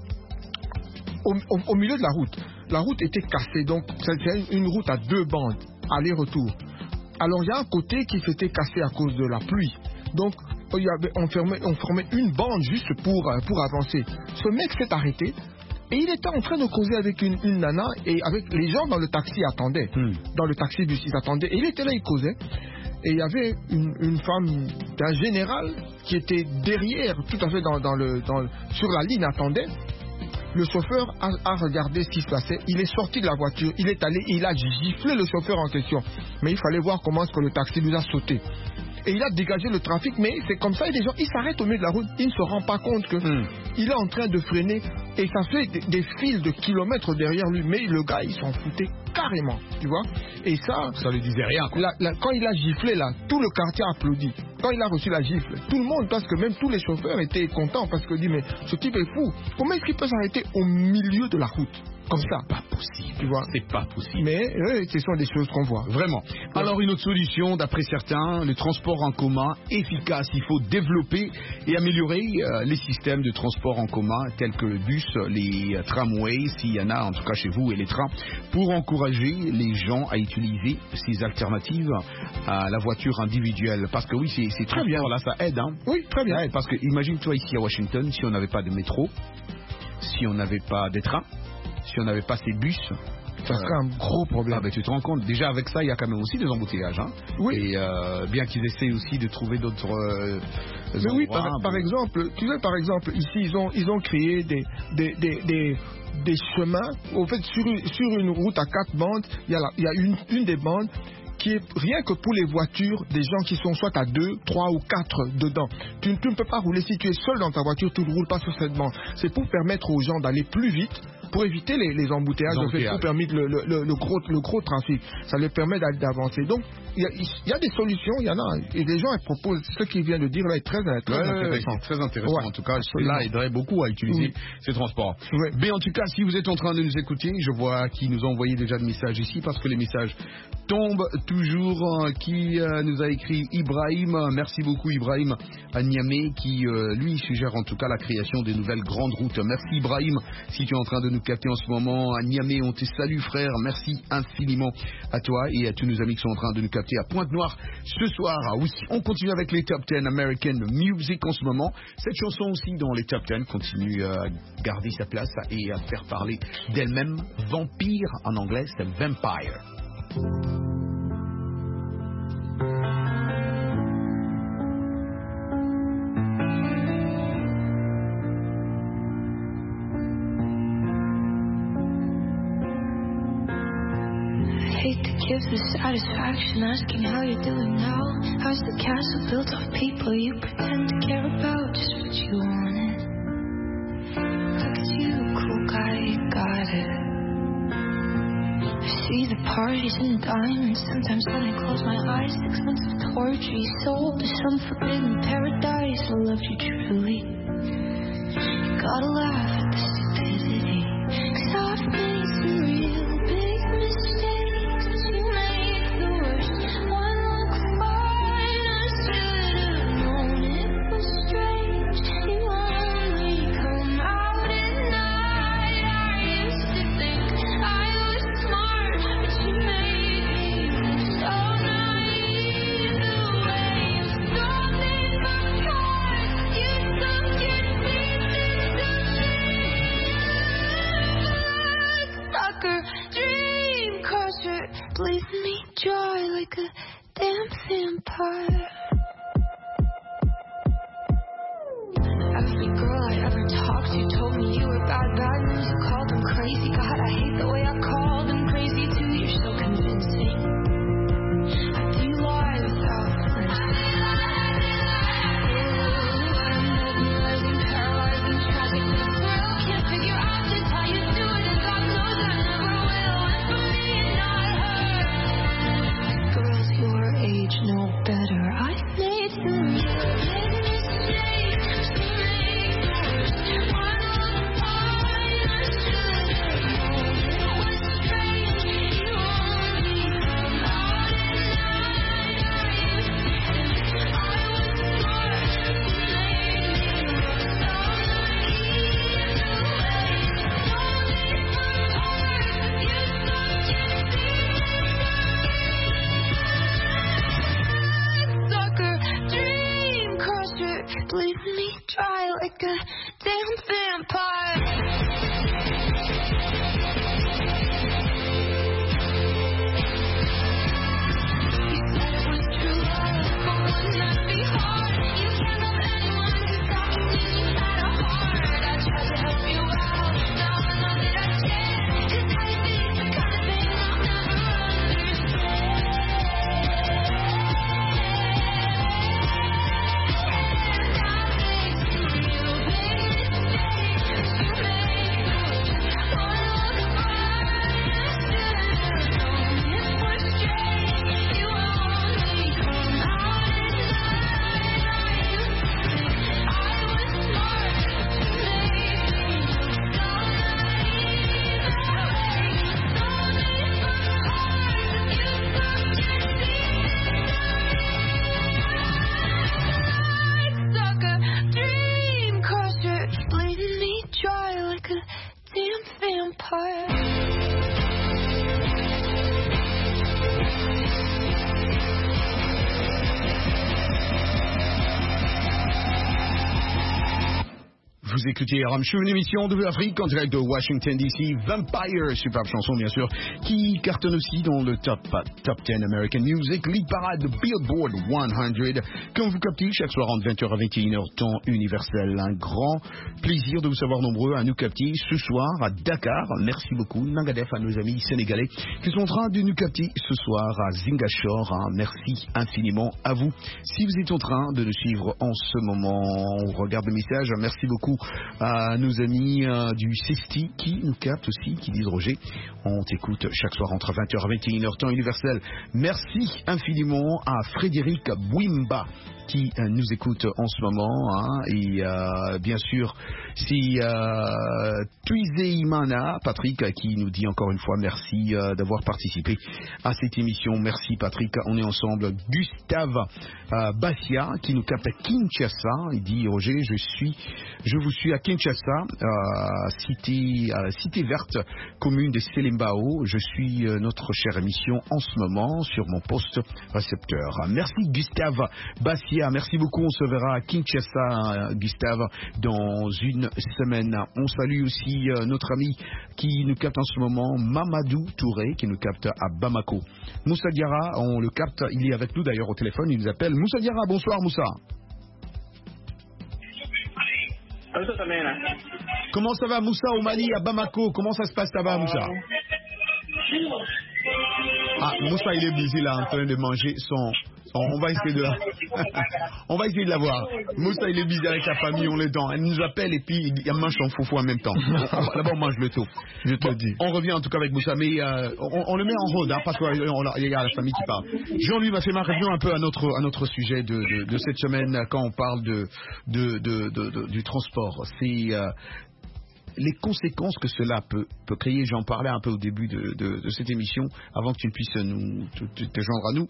au, au, au milieu de la route. La route était cassée, donc c'est une route à deux bandes, aller-retour. Alors il y a un côté qui s'était cassé à cause de la pluie. Donc il y avait, on, fermait, on formait une bande juste pour, pour avancer. Ce mec s'est arrêté et il était en train de causer avec une, une nana et avec les gens dans le taxi attendaient. Hmm. Dans le taxibus, ils attendaient. Et il était là, il causait. Et il y avait une, une femme d'un général qui était derrière, tout à fait dans, dans le, dans, sur la ligne, attendait. Le chauffeur a, a regardé ce qui se passait. Il est sorti de la voiture, il est allé, il a giflé le chauffeur en question. Mais il fallait voir comment est-ce que le taxi lui a sauté. Et il a dégagé le trafic, mais c'est comme ça, et les gens, ils s'arrêtent au milieu de la route, ils ne se rendent pas compte que mm. il est en train de freiner, et ça fait des, des fils de kilomètres derrière lui, mais le gars, il s'en foutait carrément, tu vois. Et ça... Ça lui disait rien, quoi. La, la, quand il a giflé, là, tout le quartier a applaudi. Quand il a reçu la gifle, tout le monde, parce que même tous les chauffeurs étaient contents, parce que dit, mais ce type est fou. Comment est-ce qu'il peut s'arrêter au milieu de la route comme ça? Pas possible, tu vois. C'est pas possible. Mais euh, ce sont des choses qu'on voit. Vraiment. Ouais. Alors une autre solution, d'après certains, le transport en commun efficace. Il faut développer et améliorer euh, les systèmes de transport en commun, tels que le bus, les tramways, s'il y en a en tout cas chez vous, et les trains, pour encourager les gens à utiliser ces alternatives à la voiture individuelle. Parce que oui, c'est, c'est très bien. Là, ça aide. Hein. Oui, très bien. Ouais, parce que imagine-toi ici à Washington, si on n'avait pas de métro, si on n'avait pas de train, si on n'avait pas ces bus, ça serait euh, un gros problème. Ah ben, tu te rends compte, déjà avec ça, il y a quand même aussi des embouteillages. Hein. Oui. Et euh, bien qu'ils essaient aussi de trouver d'autres. Euh, Mais oui, par, par bon. exemple, tu sais, par exemple, ici, ils ont, ils ont créé des, des, des, des, des chemins. Au fait, sur une, sur une route à quatre bandes, il y a, la, il y a une, une des bandes qui est rien que pour les voitures des gens qui sont soit à deux, trois ou quatre dedans. Tu, tu ne peux pas rouler si tu es seul dans ta voiture, tu ne roules pas sur cette bande. C'est pour permettre aux gens d'aller plus vite, pour éviter les, les embouteillages, en fait, pour permettre le, le, le, le, gros, le gros trafic. Ça leur permet d'avancer. Donc, il y, a, il y a des solutions, il y en a. Et les gens ils proposent, ce qu'ils viennent de dire là est très, très ouais, intéressant. Ouais, très intéressant. Ouais, en tout cas, cela aiderait beaucoup à utiliser oui. ces transports. Ouais. Mais en tout cas, si vous êtes en train de nous écouter, je vois qui nous a envoyé déjà de messages ici, parce que les messages tombent toujours. Qui euh, nous a écrit Ibrahim. Merci beaucoup Ibrahim à Niamey, qui euh, lui suggère en tout cas la création des nouvelles grandes routes. Merci Ibrahim, si tu es en train de nous capter en ce moment à Niamey, on te salue frère, merci infiniment à toi et à tous nos amis qui sont en train de nous capter à Pointe-Noire ce soir. Ah oui, on continue avec les Top dix American Music en ce moment. Cette chanson aussi dans les Top dix continue à garder sa place et à faire parler d'elle-même. Vampire en anglais, c'est Vampire. He gives the satisfaction asking how you're doing now. How's the castle built of people you pretend to care about? Just what you wanted. Look at you, cool guy, you got it. I see the parties and the diamonds. Sometimes when I close my eyes, six months of torture you sold to some forbidden paradise. I loved you truly. You gotta laugh at the stupidity, 'cause I've made some real big mistakes. You make the worst one look fine. I should've known it was strange. You only come out at night. I used to think I was smart, but you made me so naive. The way you softened my heart, you sunk your teeth into me. Sucker, dream crusher, bleeding me dry like a damn vampire. Every girl I ever talked to told me you were bad, bad news. You called them crazy. God, I hate the way I called them crazy too. You're so convincing. Do you lie without flinching? I'm mesmerizing, paralyzing, tragic. This girl can't figure out just how you do it, and God knows I never will. And for me and not her, girls your age know better. I've made some real big mistakes. You make the worst one look fine. I should've known it was strange. You only come out at night. I used to think I was smart. You made me look so naive. The way you softened my heart, you sunk your teeth into me. Sucker, dream crusher, bleeding me dry like a damn vampire. You said it was true love, but wouldn't that be hard? You can't love anyone who's talking to you had a heart. I tried to help you out, now I know that I can't. 'Cause how you think's the kind of thing I'll never understand. Sucker, dream crusher, bleeding me dry like a damn vampire. Vous écoutez R M Show, une émission de l'Afrique en direct de Washington D C. Vampire, superbe chanson bien sûr, qui cartonne aussi dans le top, top dix American Music, lead parade de Billboard cent. Comme vous captez, chaque soir entre vingt heures à vingt et une heures, temps universel. Un grand plaisir de vous savoir nombreux à nous capter ce soir à Dakar. Merci beaucoup, Nangadef, à nos amis sénégalais qui sont en train de nous capter ce soir à Zingachor. Hein. Merci infiniment à vous. Si vous êtes en train de nous suivre en ce moment, on regarde le message. Merci beaucoup à nos amis euh, du Cesti qui nous captent aussi, qui disent Roger, on t'écoute chaque soir entre vingt heures et vingt et une heures, temps universel. Merci infiniment à Frédéric Bouimba qui euh, nous écoute en ce moment, hein, et euh, bien sûr c'est euh, Tuizeimana Patrick qui nous dit encore une fois merci euh, d'avoir participé à cette émission. Merci Patrick, on est ensemble. Gustave euh, Bassia qui nous capte à Kinshasa, il dit Roger, je suis je vous suis à Kinshasa, euh, cité, euh, cité verte, commune de Selembao. Je suis euh, notre chère émission en ce moment sur mon poste récepteur. Merci Gustave Bassia, merci beaucoup. On se verra à Kinshasa, euh, Gustave, dans une semaine. On salue aussi euh, notre ami qui nous capte en ce moment, Mamadou Touré, qui nous capte à Bamako. Moussa Diarra, on le capte, il est avec nous d'ailleurs au téléphone, il nous appelle. Moussa Diarra, bonsoir Moussa. Comment ça va Moussa au Mali, à Bamako? Comment ça se passe là-bas Moussa? Ah, Moussa, il est busy là, en train de manger son... On va essayer de la... on va essayer de la voir. Moussa, il est busy avec sa famille, on l'entend. Elle nous appelle et puis il mange son foufou en même temps. D'abord, on mange le tout. Je te bon, dis. On revient en tout cas avec Moussa, mais euh, on, on le met en route, hein, parce qu'il y a la famille qui parle. Jean-Louis Massema, revenons un peu à notre, à notre sujet de, de, de cette semaine quand on parle de, de, de, de, de, du transport. C'est... Euh, les conséquences que cela peut, peut créer, j'en parlais un peu au début de, de, de cette émission, avant que tu ne puisses nous, te, te, te joindre à nous.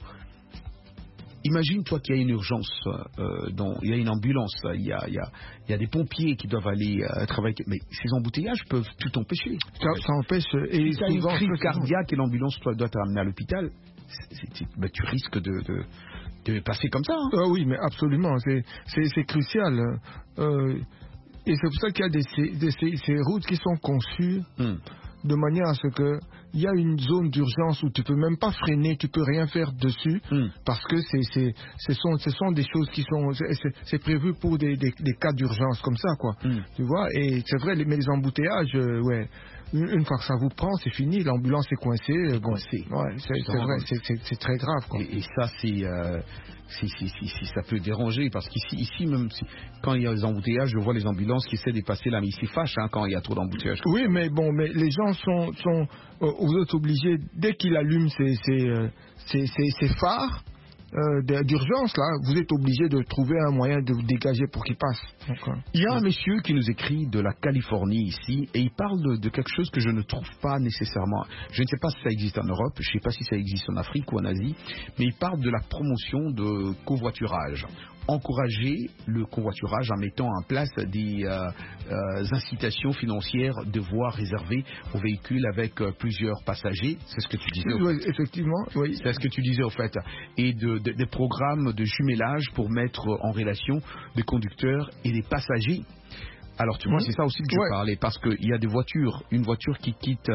Imagine, toi, qu'il y a une urgence, euh, dans, il y a une ambulance, il y a, il y a, il y a des pompiers qui doivent aller euh, travailler, mais ces embouteillages peuvent tout empêcher. Ça, ça empêche. Et si tu as une crise cardiaque et l'ambulance toi, doit t'amener à l'hôpital, c'est, c'est, ben, tu risques de, de, de passer comme ça. Hein. Euh, oui, mais absolument, c'est, c'est, c'est crucial. Euh, et c'est pour ça qu'il y a des, des, ces, ces routes qui sont conçues hmm. de manière à ce que il y a une zone d'urgence où tu peux même pas freiner, tu peux rien faire dessus, mm. parce que c'est, c'est, ce, sont, ce sont des choses qui sont, c'est, c'est prévu pour des, des, des cas d'urgence comme ça, quoi. Mm. Tu vois, et c'est vrai, les, mais les embouteillages, euh, ouais, une, une fois que ça vous prend, c'est fini, l'ambulance est coincée. C'est bon, coincé. Ouais, c'est, c'est vrai, c'est, c'est, c'est très grave, quoi. Et, et ça, c'est, euh, si, si, si, si, ça peut déranger, parce qu'ici, ici, même si, quand il y a les embouteillages, je vois les ambulances qui essaient de passer là, mais ils s'y fâchent hein, quand il y a trop d'embouteillages. Oui, mais bon, mais les gens sont, sont euh, vous êtes obligés, dès qu'il allume ses, ses, euh, ses, ses, ses phares euh, d'urgence, là, vous êtes obligé de trouver un moyen de vous dégager pour qu'il passe. Donc, euh, il y a un monsieur qui nous écrit de la Californie ici, et il parle de, de quelque chose que je ne trouve pas nécessairement. Je ne sais pas si ça existe en Europe, je ne sais pas si ça existe en Afrique ou en Asie, mais il parle de la promotion de covoiturage. Encourager le covoiturage en mettant en place des euh, euh, incitations financières de voies réservées aux véhicules avec euh, plusieurs passagers. C'est ce que tu disais. Oui, effectivement. Oui. C'est ce que tu disais au fait. Et de, de, des programmes de jumelage pour mettre en relation des conducteurs et des passagers. Alors tu vois, mmh. c'est ça aussi que je ouais. parlais, parce qu'il y a des voitures, une voiture qui quitte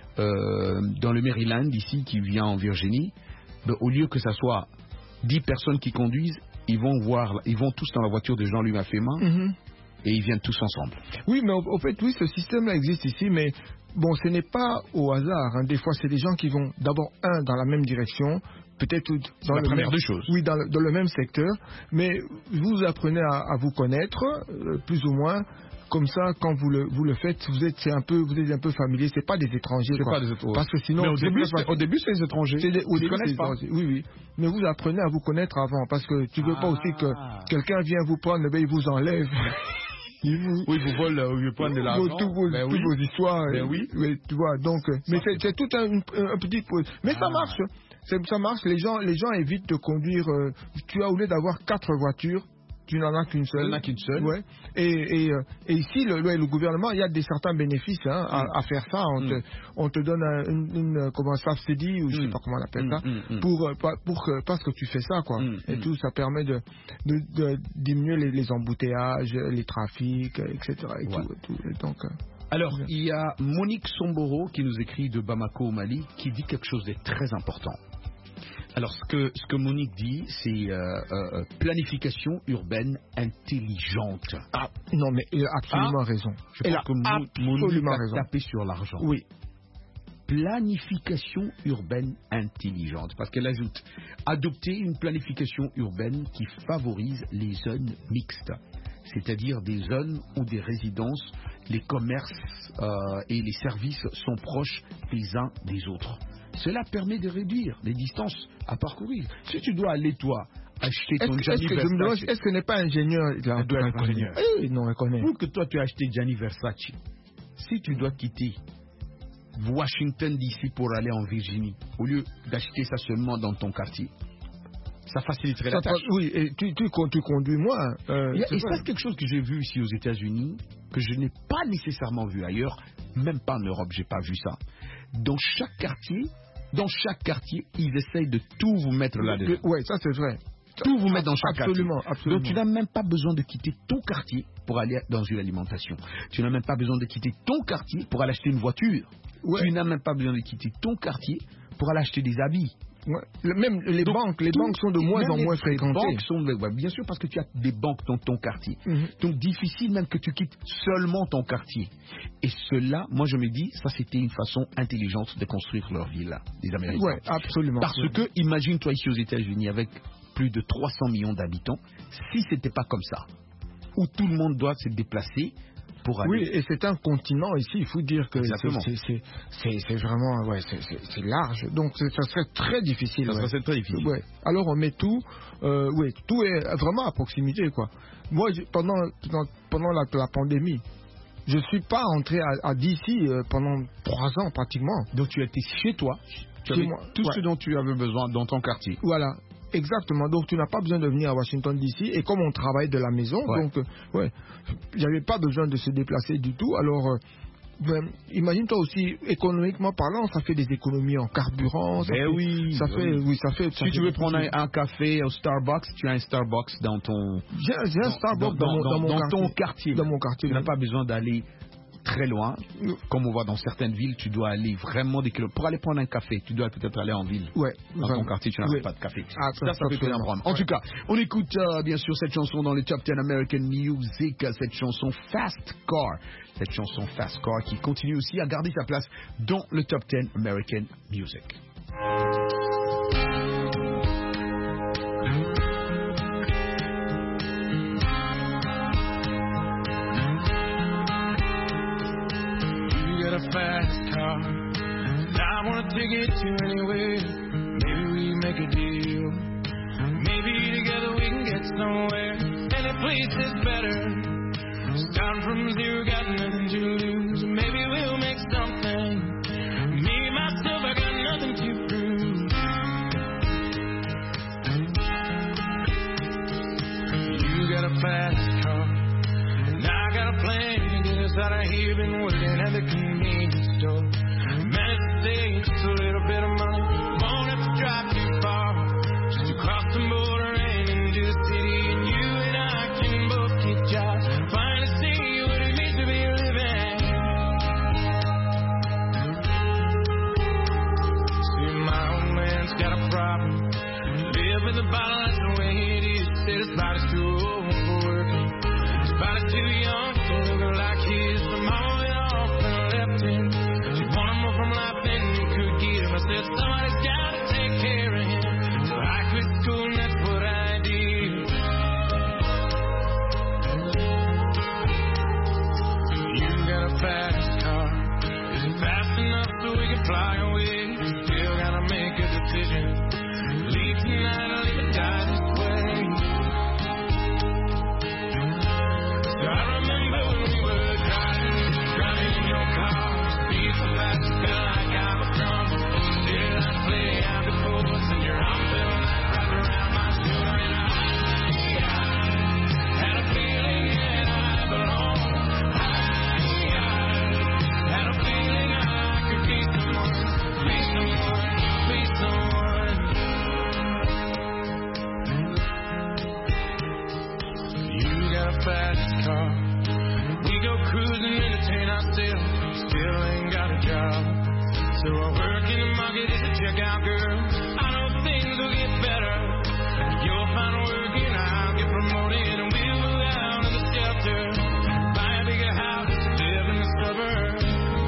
euh, dans le Maryland ici, qui vient en Virginie, ben, au lieu que ça soit dix personnes qui conduisent, ils vont voir, ils vont tous dans la voiture de Jean-Louis Massema mm-hmm. et ils viennent tous ensemble. Oui, mais au, au fait, oui, ce système-là existe ici, mais bon, ce n'est pas au hasard. Hein. Des fois, c'est des gens qui vont d'abord, un, dans la même direction, peut-être dans la le première même, des choses. Oui, dans le, dans le même secteur, mais vous apprenez à, à vous connaître, euh, plus ou moins. Comme ça, quand vous le, vous le faites, vous êtes, c'est un peu, vous êtes un peu familier. C'est pas des étrangers, c'est quoi. Pas des étrangers. Parce que sinon, mais au début, c'est, au début, c'est des étrangers. C'est des, au début, c'est des étrangers. Oui, oui. Mais vous apprenez à vous connaître avant, parce que tu veux ah. pas aussi que quelqu'un vienne vous prendre, ben il vous enlève. Il vous, oui, vous vole, euh, vous prend de l'argent. Tous vos, ben oui. toutes vos histoires. Ben oui. oui. Tu vois, donc, ça mais c'est, c'est tout un, un, un petit, mais ah. ça marche. C'est, ça marche. Les gens, les gens évitent de conduire. Euh, tu as au lieu d'avoir quatre voitures. Tu n'en as qu'une seule. Tu n'en as qu'une seule. Ouais. Et, et, et ici, le, le, le gouvernement, il y a des certains bénéfices hein, à, à faire ça. On, mm. te, on te donne un, une, une comment, subsidy, ou mm. je ne sais pas comment on appelle mm. ça, mm. pour, pour, pour que, parce que tu fais ça, quoi. Mm. Et tout, ça permet de, de, de diminuer les, les embouteillages, les trafics, et cetera. Et ouais. tout, tout, et donc, alors, il y a Monique Somboro qui nous écrit de Bamako au Mali, qui dit quelque chose de très important. Alors, ce que, ce que Monique dit, c'est euh, euh, planification urbaine intelligente. Ah, non, mais elle a absolument ah, raison. Je elle pense que Mo- Monique a raison. tapé sur l'argent. Oui. Planification urbaine intelligente. Parce qu'elle ajoute, adopter une planification urbaine qui favorise les zones mixtes. C'est-à-dire des zones où des résidences, les commerces euh, et les services sont proches les uns des autres. Cela permet de réduire les distances à parcourir. Si tu dois aller, toi, acheter ton est-ce, Gianni est-ce Versace... Que demande, est-ce que n'est pas ingénieur là, Elle doit être ingénieur. Oui, non, elle connaît. Pour que toi, tu as acheté Gianni Versace, si tu dois quitter Washington D C pour aller en Virginie, au lieu d'acheter ça seulement dans ton quartier, ça faciliterait ça la tâche. Oui, et tu, tu, tu conduis moins. Euh, et ça, c'est quelque chose que j'ai vu ici aux États-Unis, que je n'ai pas nécessairement vu ailleurs, même pas en Europe, j'ai pas vu ça. Dans chaque quartier, dans chaque quartier, ils essayent de tout vous mettre là-dedans. Oui, ça c'est vrai. Tout vous mettre dans chaque absolument, quartier. Absolument. Donc tu n'as même pas besoin de quitter ton quartier pour aller dans une alimentation. Tu n'as même pas besoin de quitter ton quartier pour aller acheter une voiture. Ouais. Tu n'as même pas besoin de quitter ton quartier pour aller acheter des habits. Ouais. Le, même les Donc, banques, les tout, banques sont de moins en moins fréquentées. Les banques sont, ouais, bien sûr, parce que tu as des banques dans ton quartier. Mm-hmm. Donc difficile même que tu quittes seulement ton quartier. Et cela, moi je me dis, ça c'était une façon intelligente de construire leur ville, là, les Américains. Ouais, absolument. Parce que, imagine-toi ici aux États-Unis avec plus de trois cents millions d'habitants, si c'était pas comme ça, où tout le monde doit se déplacer pour aller. Oui, et c'est un continent ici, il faut dire que c'est, c'est, c'est, c'est vraiment, ouais, c'est, c'est, c'est large, donc c'est, ça serait très difficile. Ça ouais. serait très difficile. Ouais. Alors on met tout, euh, oui, tout est vraiment à proximité, quoi. Moi, pendant, pendant, pendant la, la pandémie, je ne suis pas entré à, à D C euh, pendant trois ans pratiquement. Donc tu étais chez toi, tu avais moi, tout ouais. ce dont tu avais besoin dans ton quartier. Voilà. Exactement, donc tu n'as pas besoin de venir à Washington D C, et comme on travaille de la maison, ouais. donc euh, ouais, il n'y avait pas besoin de se déplacer du tout. Alors euh, ben, imagine-toi aussi, économiquement parlant, ça fait des économies en carburant. Ça ben fait, oui, ça ben fait, oui. oui, ça fait. Si ça tu fait veux prendre un, un café au Starbucks, tu as un Starbucks dans ton. J'ai, j'ai un Starbucks dans, dans, dans, dans, mon dans quartier. ton quartier. Dans mon quartier. Tu n'as pas besoin d'aller très loin. Comme on voit dans certaines villes, tu dois aller vraiment des kilomètres. Pour aller prendre un café, tu dois peut-être aller en ville. Ouais, dans vraiment. ton quartier, tu n'as ouais. pas de café. Ah, ça, ça, ça peut être un problème. En ouais. tout cas, on écoute euh, bien sûr cette chanson dans le Top dix American Music, cette chanson Fast Car. Cette chanson Fast Car qui continue aussi à garder sa place dans le Top dix American Music. Fast car, I wanna take it to anywhere. Maybe we make a deal. Maybe together we can get somewhere. Any place is better. Starting from zero, got nothing to lose. Maybe we'll make something. Me, myself, I got nothing to prove. You got a fast car, and I got a plan to get us out of here. Been waiting at the convenience store. Managed to save just a little bit of money. Won't have to drive too far, just to cross the border and into the city. And you and I can both get jobs, finally see what it means to be living. See, my old man's got a problem. Live with the bottle, that's the way it is. Said his body's too old for working. His body's too young to look like his. The mama went off and left him. She wanted more from life than he could give. I said somebody's gotta take care of him. So I quit school and that's what I did. You got a fast car. Is it fast enough so we can fly away? Still gotta make a decision. Leave tonight or leave and die this way. So I remember when we were driving, driving in your car. Speed so fast, it felt like I was drunk. Did I play out the force and your arm felt like wrapped around my shoulder? And I, I had a feeling that I belonged. I, I had a feeling I could be someone, be someone, be someone. You got a fast car. We go cruising, entertain ourselves. Still ain't got a job. So I work in the market as a checkout girl. I know things will get better. You'll find work and I'll get promoted. And we'll move out of the shelter. Buy a bigger house, live in the suburbs.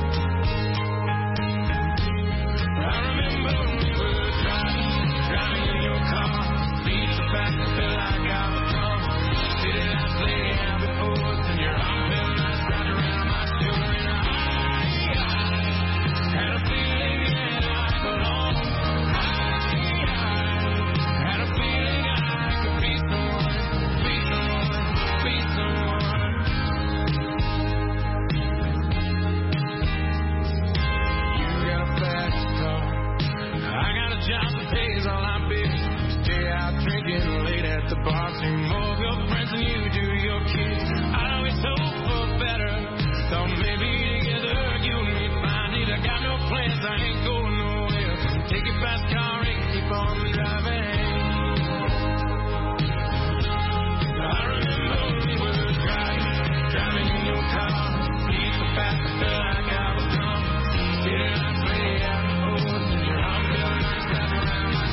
I remember when we were driving, driving in your car. Speed so fast, it felt like I was drunk. Did I play out before us and your arm felt nice wrapped around my shoulder? And I, I had a feeling that I belonged. I, I had a feeling I could be someone, be someone, be someone. You got a fast car. I got a job that pays all I bill. Stay out drinking late at the bar. See more of your friends than you do your kids. I always hope for better. Thought maybe together you and me find it. I got no plans, I ain't going nowhere. Take your fast car and keep on driving. I remember when we were driving, driving in your car. Speed so fast, it felt like I was drunk. Did I play out the force and your arm felt nice wrapped around my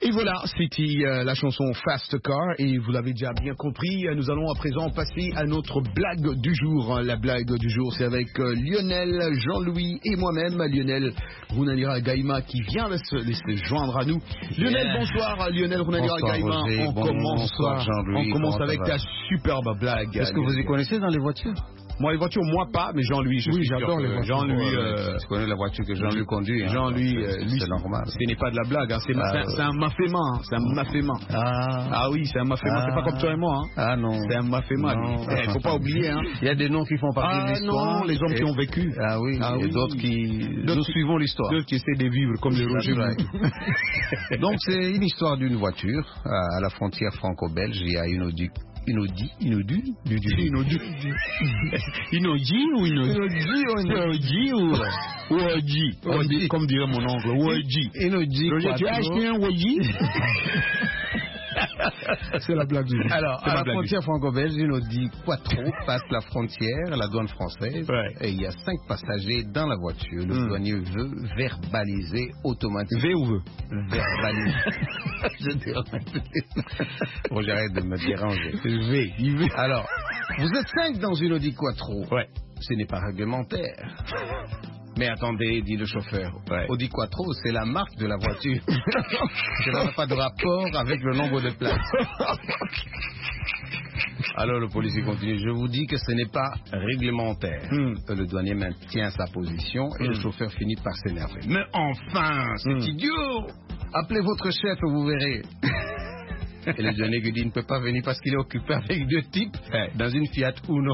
Et voilà, c'était euh, la chanson Fast Car, et vous l'avez déjà bien compris, nous allons à présent passer à notre blague du jour. La blague du jour, c'est avec euh, Lionel, Jean-Louis et moi-même, Lionel Runanira Gaïma, qui vient de se, de se joindre à nous. Lionel, yeah. Bonsoir, Lionel Runanira Gaïma. On bon, commence, bonsoir, Jean-Louis. On commence avec ta superbe blague. Est-ce que vous y connaissez dans les voitures? Moi, les voitures, moi pas, mais Jean-Louis, je oui, suis j'adore les voitures. Jean-Louis, euh, tu connais la voiture que Jean-Louis conduit. Hein, Jean-Louis, euh, lui, c'est normal. Ce n'est pas de la blague, hein, c'est ah, un, un maféma, hein, c'est un maféma. Ah. ah oui, c'est un maféma, ah. C'est pas comme toi et moi. Hein. Ah non. C'est un maféma. Il eh, faut pas oublier. Hein. Il y a des noms qui font partie ah, de l'histoire. Non, les hommes et... qui ont vécu. Ah oui, ah, et oui. d'autres qui... Nous suivons l'histoire. D'autres qui essaient de vivre comme les Roger. Donc c'est une histoire d'une voiture à la frontière franco-belge. Il y a une Audi. Inodi, Inodi, Inodi, Inodi, Inodi ou Inodi, Inodi ou Oji, Oji, comme dirait mon oncle, Oji, Inodi. Tu as acheté un Oji? C'est la blague du jour. Alors, à la frontière franco-belge, une Audi Quattro passe la frontière, la douane française, ouais. Et il y a cinq passagers dans la voiture. Le mm. douanier veut verbaliser automatiquement. V ou veut Verbaliser. Je dérange. Bon, j'arrête de me déranger. V, il veut. Alors, vous êtes cinq dans une Audi Quattro. Ouais. Ce n'est pas réglementaire. Mais attendez, dit le chauffeur, ouais. Audi Quattro, c'est la marque de la voiture. Ça n'a pas de rapport avec le nombre de places. Alors le policier continue, je vous dis que ce n'est pas réglementaire. Hmm. Le douanier maintient sa position et hmm. le chauffeur finit par s'énerver. Mais enfin, c'est hmm. idiot. Appelez votre chef, vous verrez. Et le douanier lui dit, il ne peut pas venir parce qu'il est occupé avec deux types hey. Dans une Fiat Uno.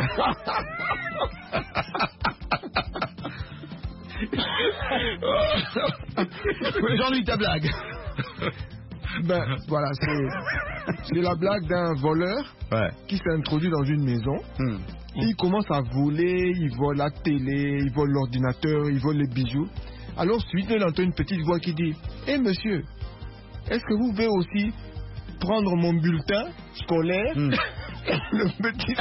Jean-Louis, ta blague. Ben voilà, c'est la blague d'un voleur ouais. qui s'est introduit dans une maison. Hmm. Il commence à voler, il vole la télé, il vole l'ordinateur, il vole les bijoux. Alors suite, il entend une petite voix qui dit, hé hey, monsieur, est-ce que vous pouvez aussi prendre mon bulletin scolaire? Hmm. Le petit...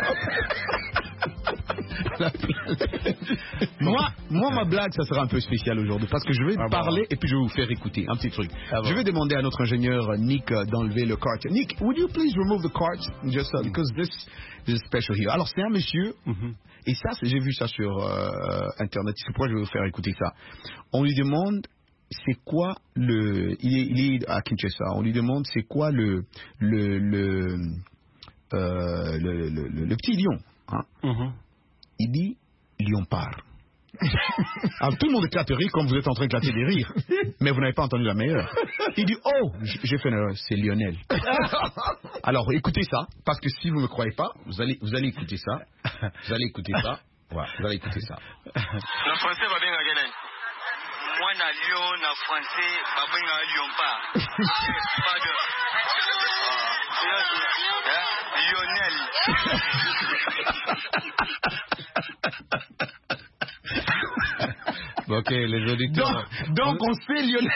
moi, moi, ma blague, ça sera un peu spécial aujourd'hui parce que je vais ah parler bon. Et puis je vais vous faire écouter un petit truc. Ah je bon. vais demander à notre ingénieur Nick d'enlever le cart. Nick, would you please remove the cart just uh, because this is special here. Alors c'est un monsieur mm-hmm. et ça, j'ai vu ça sur euh, internet. C'est pourquoi je vais vous faire écouter ça. On lui demande c'est quoi le, il est, il est à Kinshasa. On lui demande c'est quoi le le le euh, le, le, le, le petit lion. Hein? Mm-hmm. Il dit Lion-Part. Alors tout le monde éclate de rire comme vous êtes en train d'éclater de rire. Mais vous n'avez pas entendu la meilleure. Il dit oh, j'ai fait une erreur, c'est Lionel. Alors écoutez ça, parce que si vous ne me croyez pas, vous allez, vous allez écouter ça. Vous allez écouter ça. Voilà, vous allez écouter ça. Le français va bien gagner. Moi, na Lyon, na français, va bien Lion-Part. Pas de. Lionel. Ok, les auditeurs. Donc, donc on sait Lionel.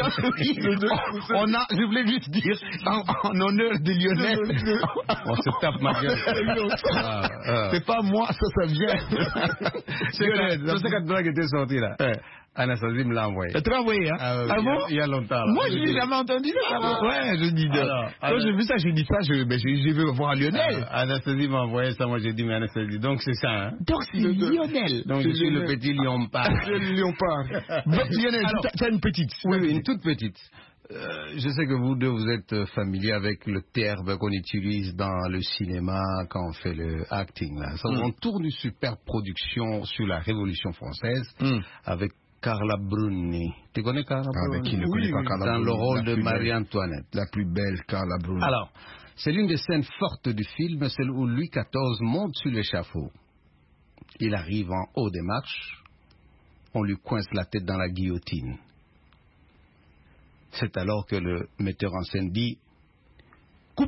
on a, je voulais juste dire, en, en honneur de Lionel. On se tape ma gueule. ah, ah. C'est pas moi, ça, ça vient. C'est quand cette blague était sortie là. Ouais. Anastasie me l'a envoyé. Tu l'as envoyé, hein? Ah, oui, ah bon? Il y a longtemps. Là. Moi, je n'ai jamais entendu ça. Ah, ouais, je dis. Alors, quand j'ai vu ça, j'ai dit ça, je, ben, je, je veux voir Lionel. Ah, Anastasie m'a envoyé ça, moi j'ai dit, mais Anastasie, donc c'est ça, hein? Donc c'est Lionel. Donc je suis le petit Lion-Part. C'est le Lion-Part. Lionel, tu as une petite. Oui, une toute petite. Euh, je sais que vous deux, vous êtes familiers avec le terme qu'on utilise dans le cinéma quand on fait le acting. Là. Ça, mm. On tourne une super production sur la Révolution française mm. avec Carla Bruni. Tu connais Carla Bruni? Avec qui ne oui, connaît pas Carla Bruni? Dans le rôle de Marie-Antoinette. La plus belle Carla Bruni. Alors, c'est l'une des scènes fortes du film, celle où Louis quatorze monte sur l'échafaud. Il arrive en haut des marches, on lui coince la tête dans la guillotine. C'est alors que le metteur en scène dit « Coupez !»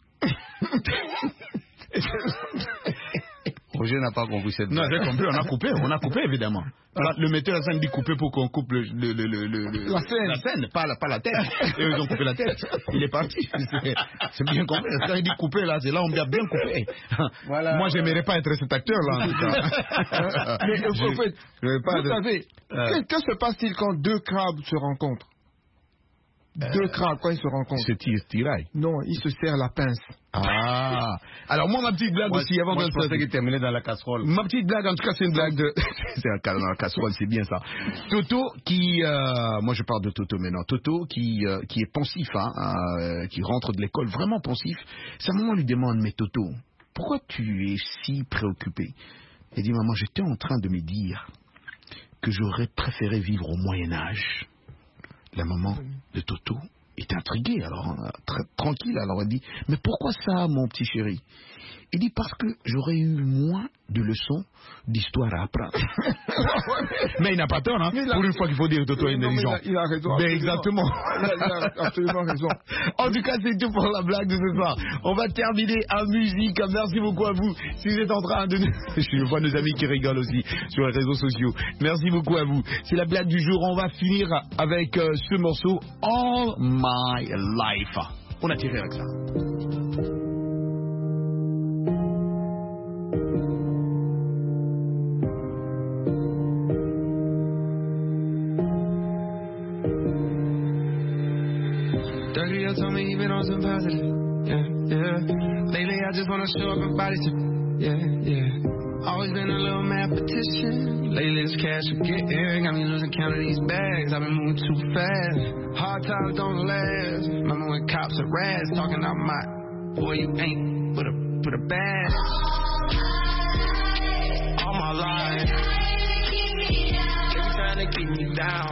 Roger n'a pas compris cette blague. Non, j'ai compris, on a coupé, on a coupé évidemment. Alors, le metteur en scène dit couper pour qu'on coupe le, le, le, le, le, la, scène. la scène, pas la, pas la tête. Et ils ont coupé la tête. Il est parti. C'est bien compris. Quand il dit couper là, c'est là on vient bien couper. Voilà, moi, j'aimerais pas être cet acteur là en tout cas. Mais en fait, vous savez, euh... qu'est-ce que se passe-t-il quand deux crabes se rencontrent? deux crans quand ils se rencontrent. Ils se tirent, tiraillent. Non, ils se serrent la pince. Ah. Alors moi, ma petite blague moi, aussi, avant moi, de... je pensais qu'il terminait dans la casserole. Ma petite blague, en tout cas, c'est une blague de... c'est un dans la casserole, c'est bien ça. Toto qui... Euh... Moi, je parle de Toto maintenant. Toto qui, euh, qui est pensif, hein, euh, qui rentre de l'école vraiment pensif. Sa maman lui demande, mais Toto, pourquoi tu es si préoccupé? Il dit, maman, j'étais en train de me dire que j'aurais préféré vivre au Moyen-Âge. La maman de Toto est intriguée, alors hein, très tranquille, alors elle dit, mais pourquoi ça, mon petit chéri? Il dit, parce que j'aurais eu moins de leçons d'histoire à apprendre. Mais il n'a pas tort, hein. A... Pour une fois qu'il faut dire Toto est intelligent. Il, il a raison. Ben exactement. Il a, il a absolument raison. En tout cas, c'est tout pour la blague de ce soir. On va terminer en musique. Merci beaucoup à vous. Si vous êtes en train de... Je vois nos amis qui rigolent aussi sur les réseaux sociaux. Merci beaucoup à vous. C'est la blague du jour. On va finir avec euh, ce morceau All My Life. On a tiré avec ça. Told me he been on some positive, yeah, yeah. Lately I just wanna show up and body tip, yeah, yeah. Always been a little mathematician. Lately this cash I'm getting got me losing count of these bags. I've been moving too fast. Hard times don't last. Remember when cops are rats talking out my boy you ain't but a but a bad. All my life, they trying to keep me down.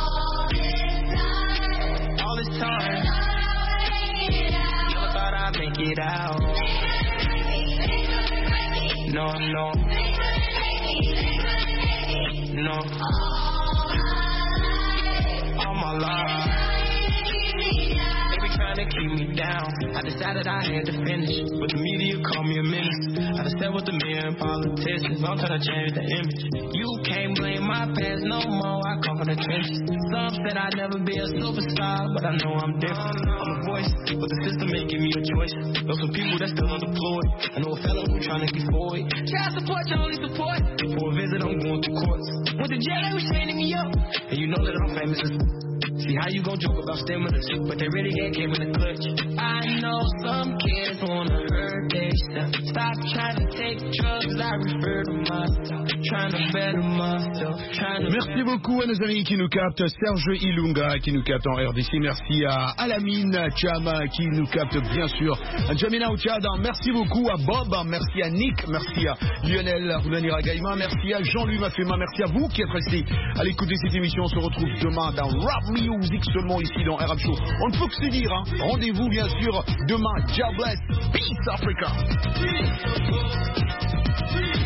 All this time. Make it out. No, no, no. All my life, they be trying to keep me down. I decided I had to finish, but the media called me a menace. I just said with the mayor and politicians, I'm trying to change the image. You can't blame my past no more. I come from the trenches. Some said I'd never be a superstar, but I know I'm different. I'm a voice, but the system ain't give me a choice. There's some people that's still unemployed. I know a fellow who trying to get forward. Child support, your only support. For a visit, I'm going to courts. Went to jail, they was training me up. And you know that I'm famous as... See how you gon' joke about stimulus, but they really ain't came in the clutch. I know some kids wanna hurt themselves. Stop trying to take drugs, I refer to myself. Trying to better myself. Trying to... Merci beaucoup à nos amis qui nous captent. Serge Ilunga qui nous capte en R D C. Merci à Alamine Chama qui nous capte bien sûr. À Jamina Ouchada. Merci beaucoup à Bob. Merci à Nick. Merci à Lionel Rounanira Gaïma. Merci à Jean-Louis Mafema. Merci à vous qui êtes restés à l'écoute de cette émission. On se retrouve demain dans Rap Music seulement ici dans R M Show. On ne peut que se dire, hein. Rendez-vous bien sûr demain. God bless. Peace Africa.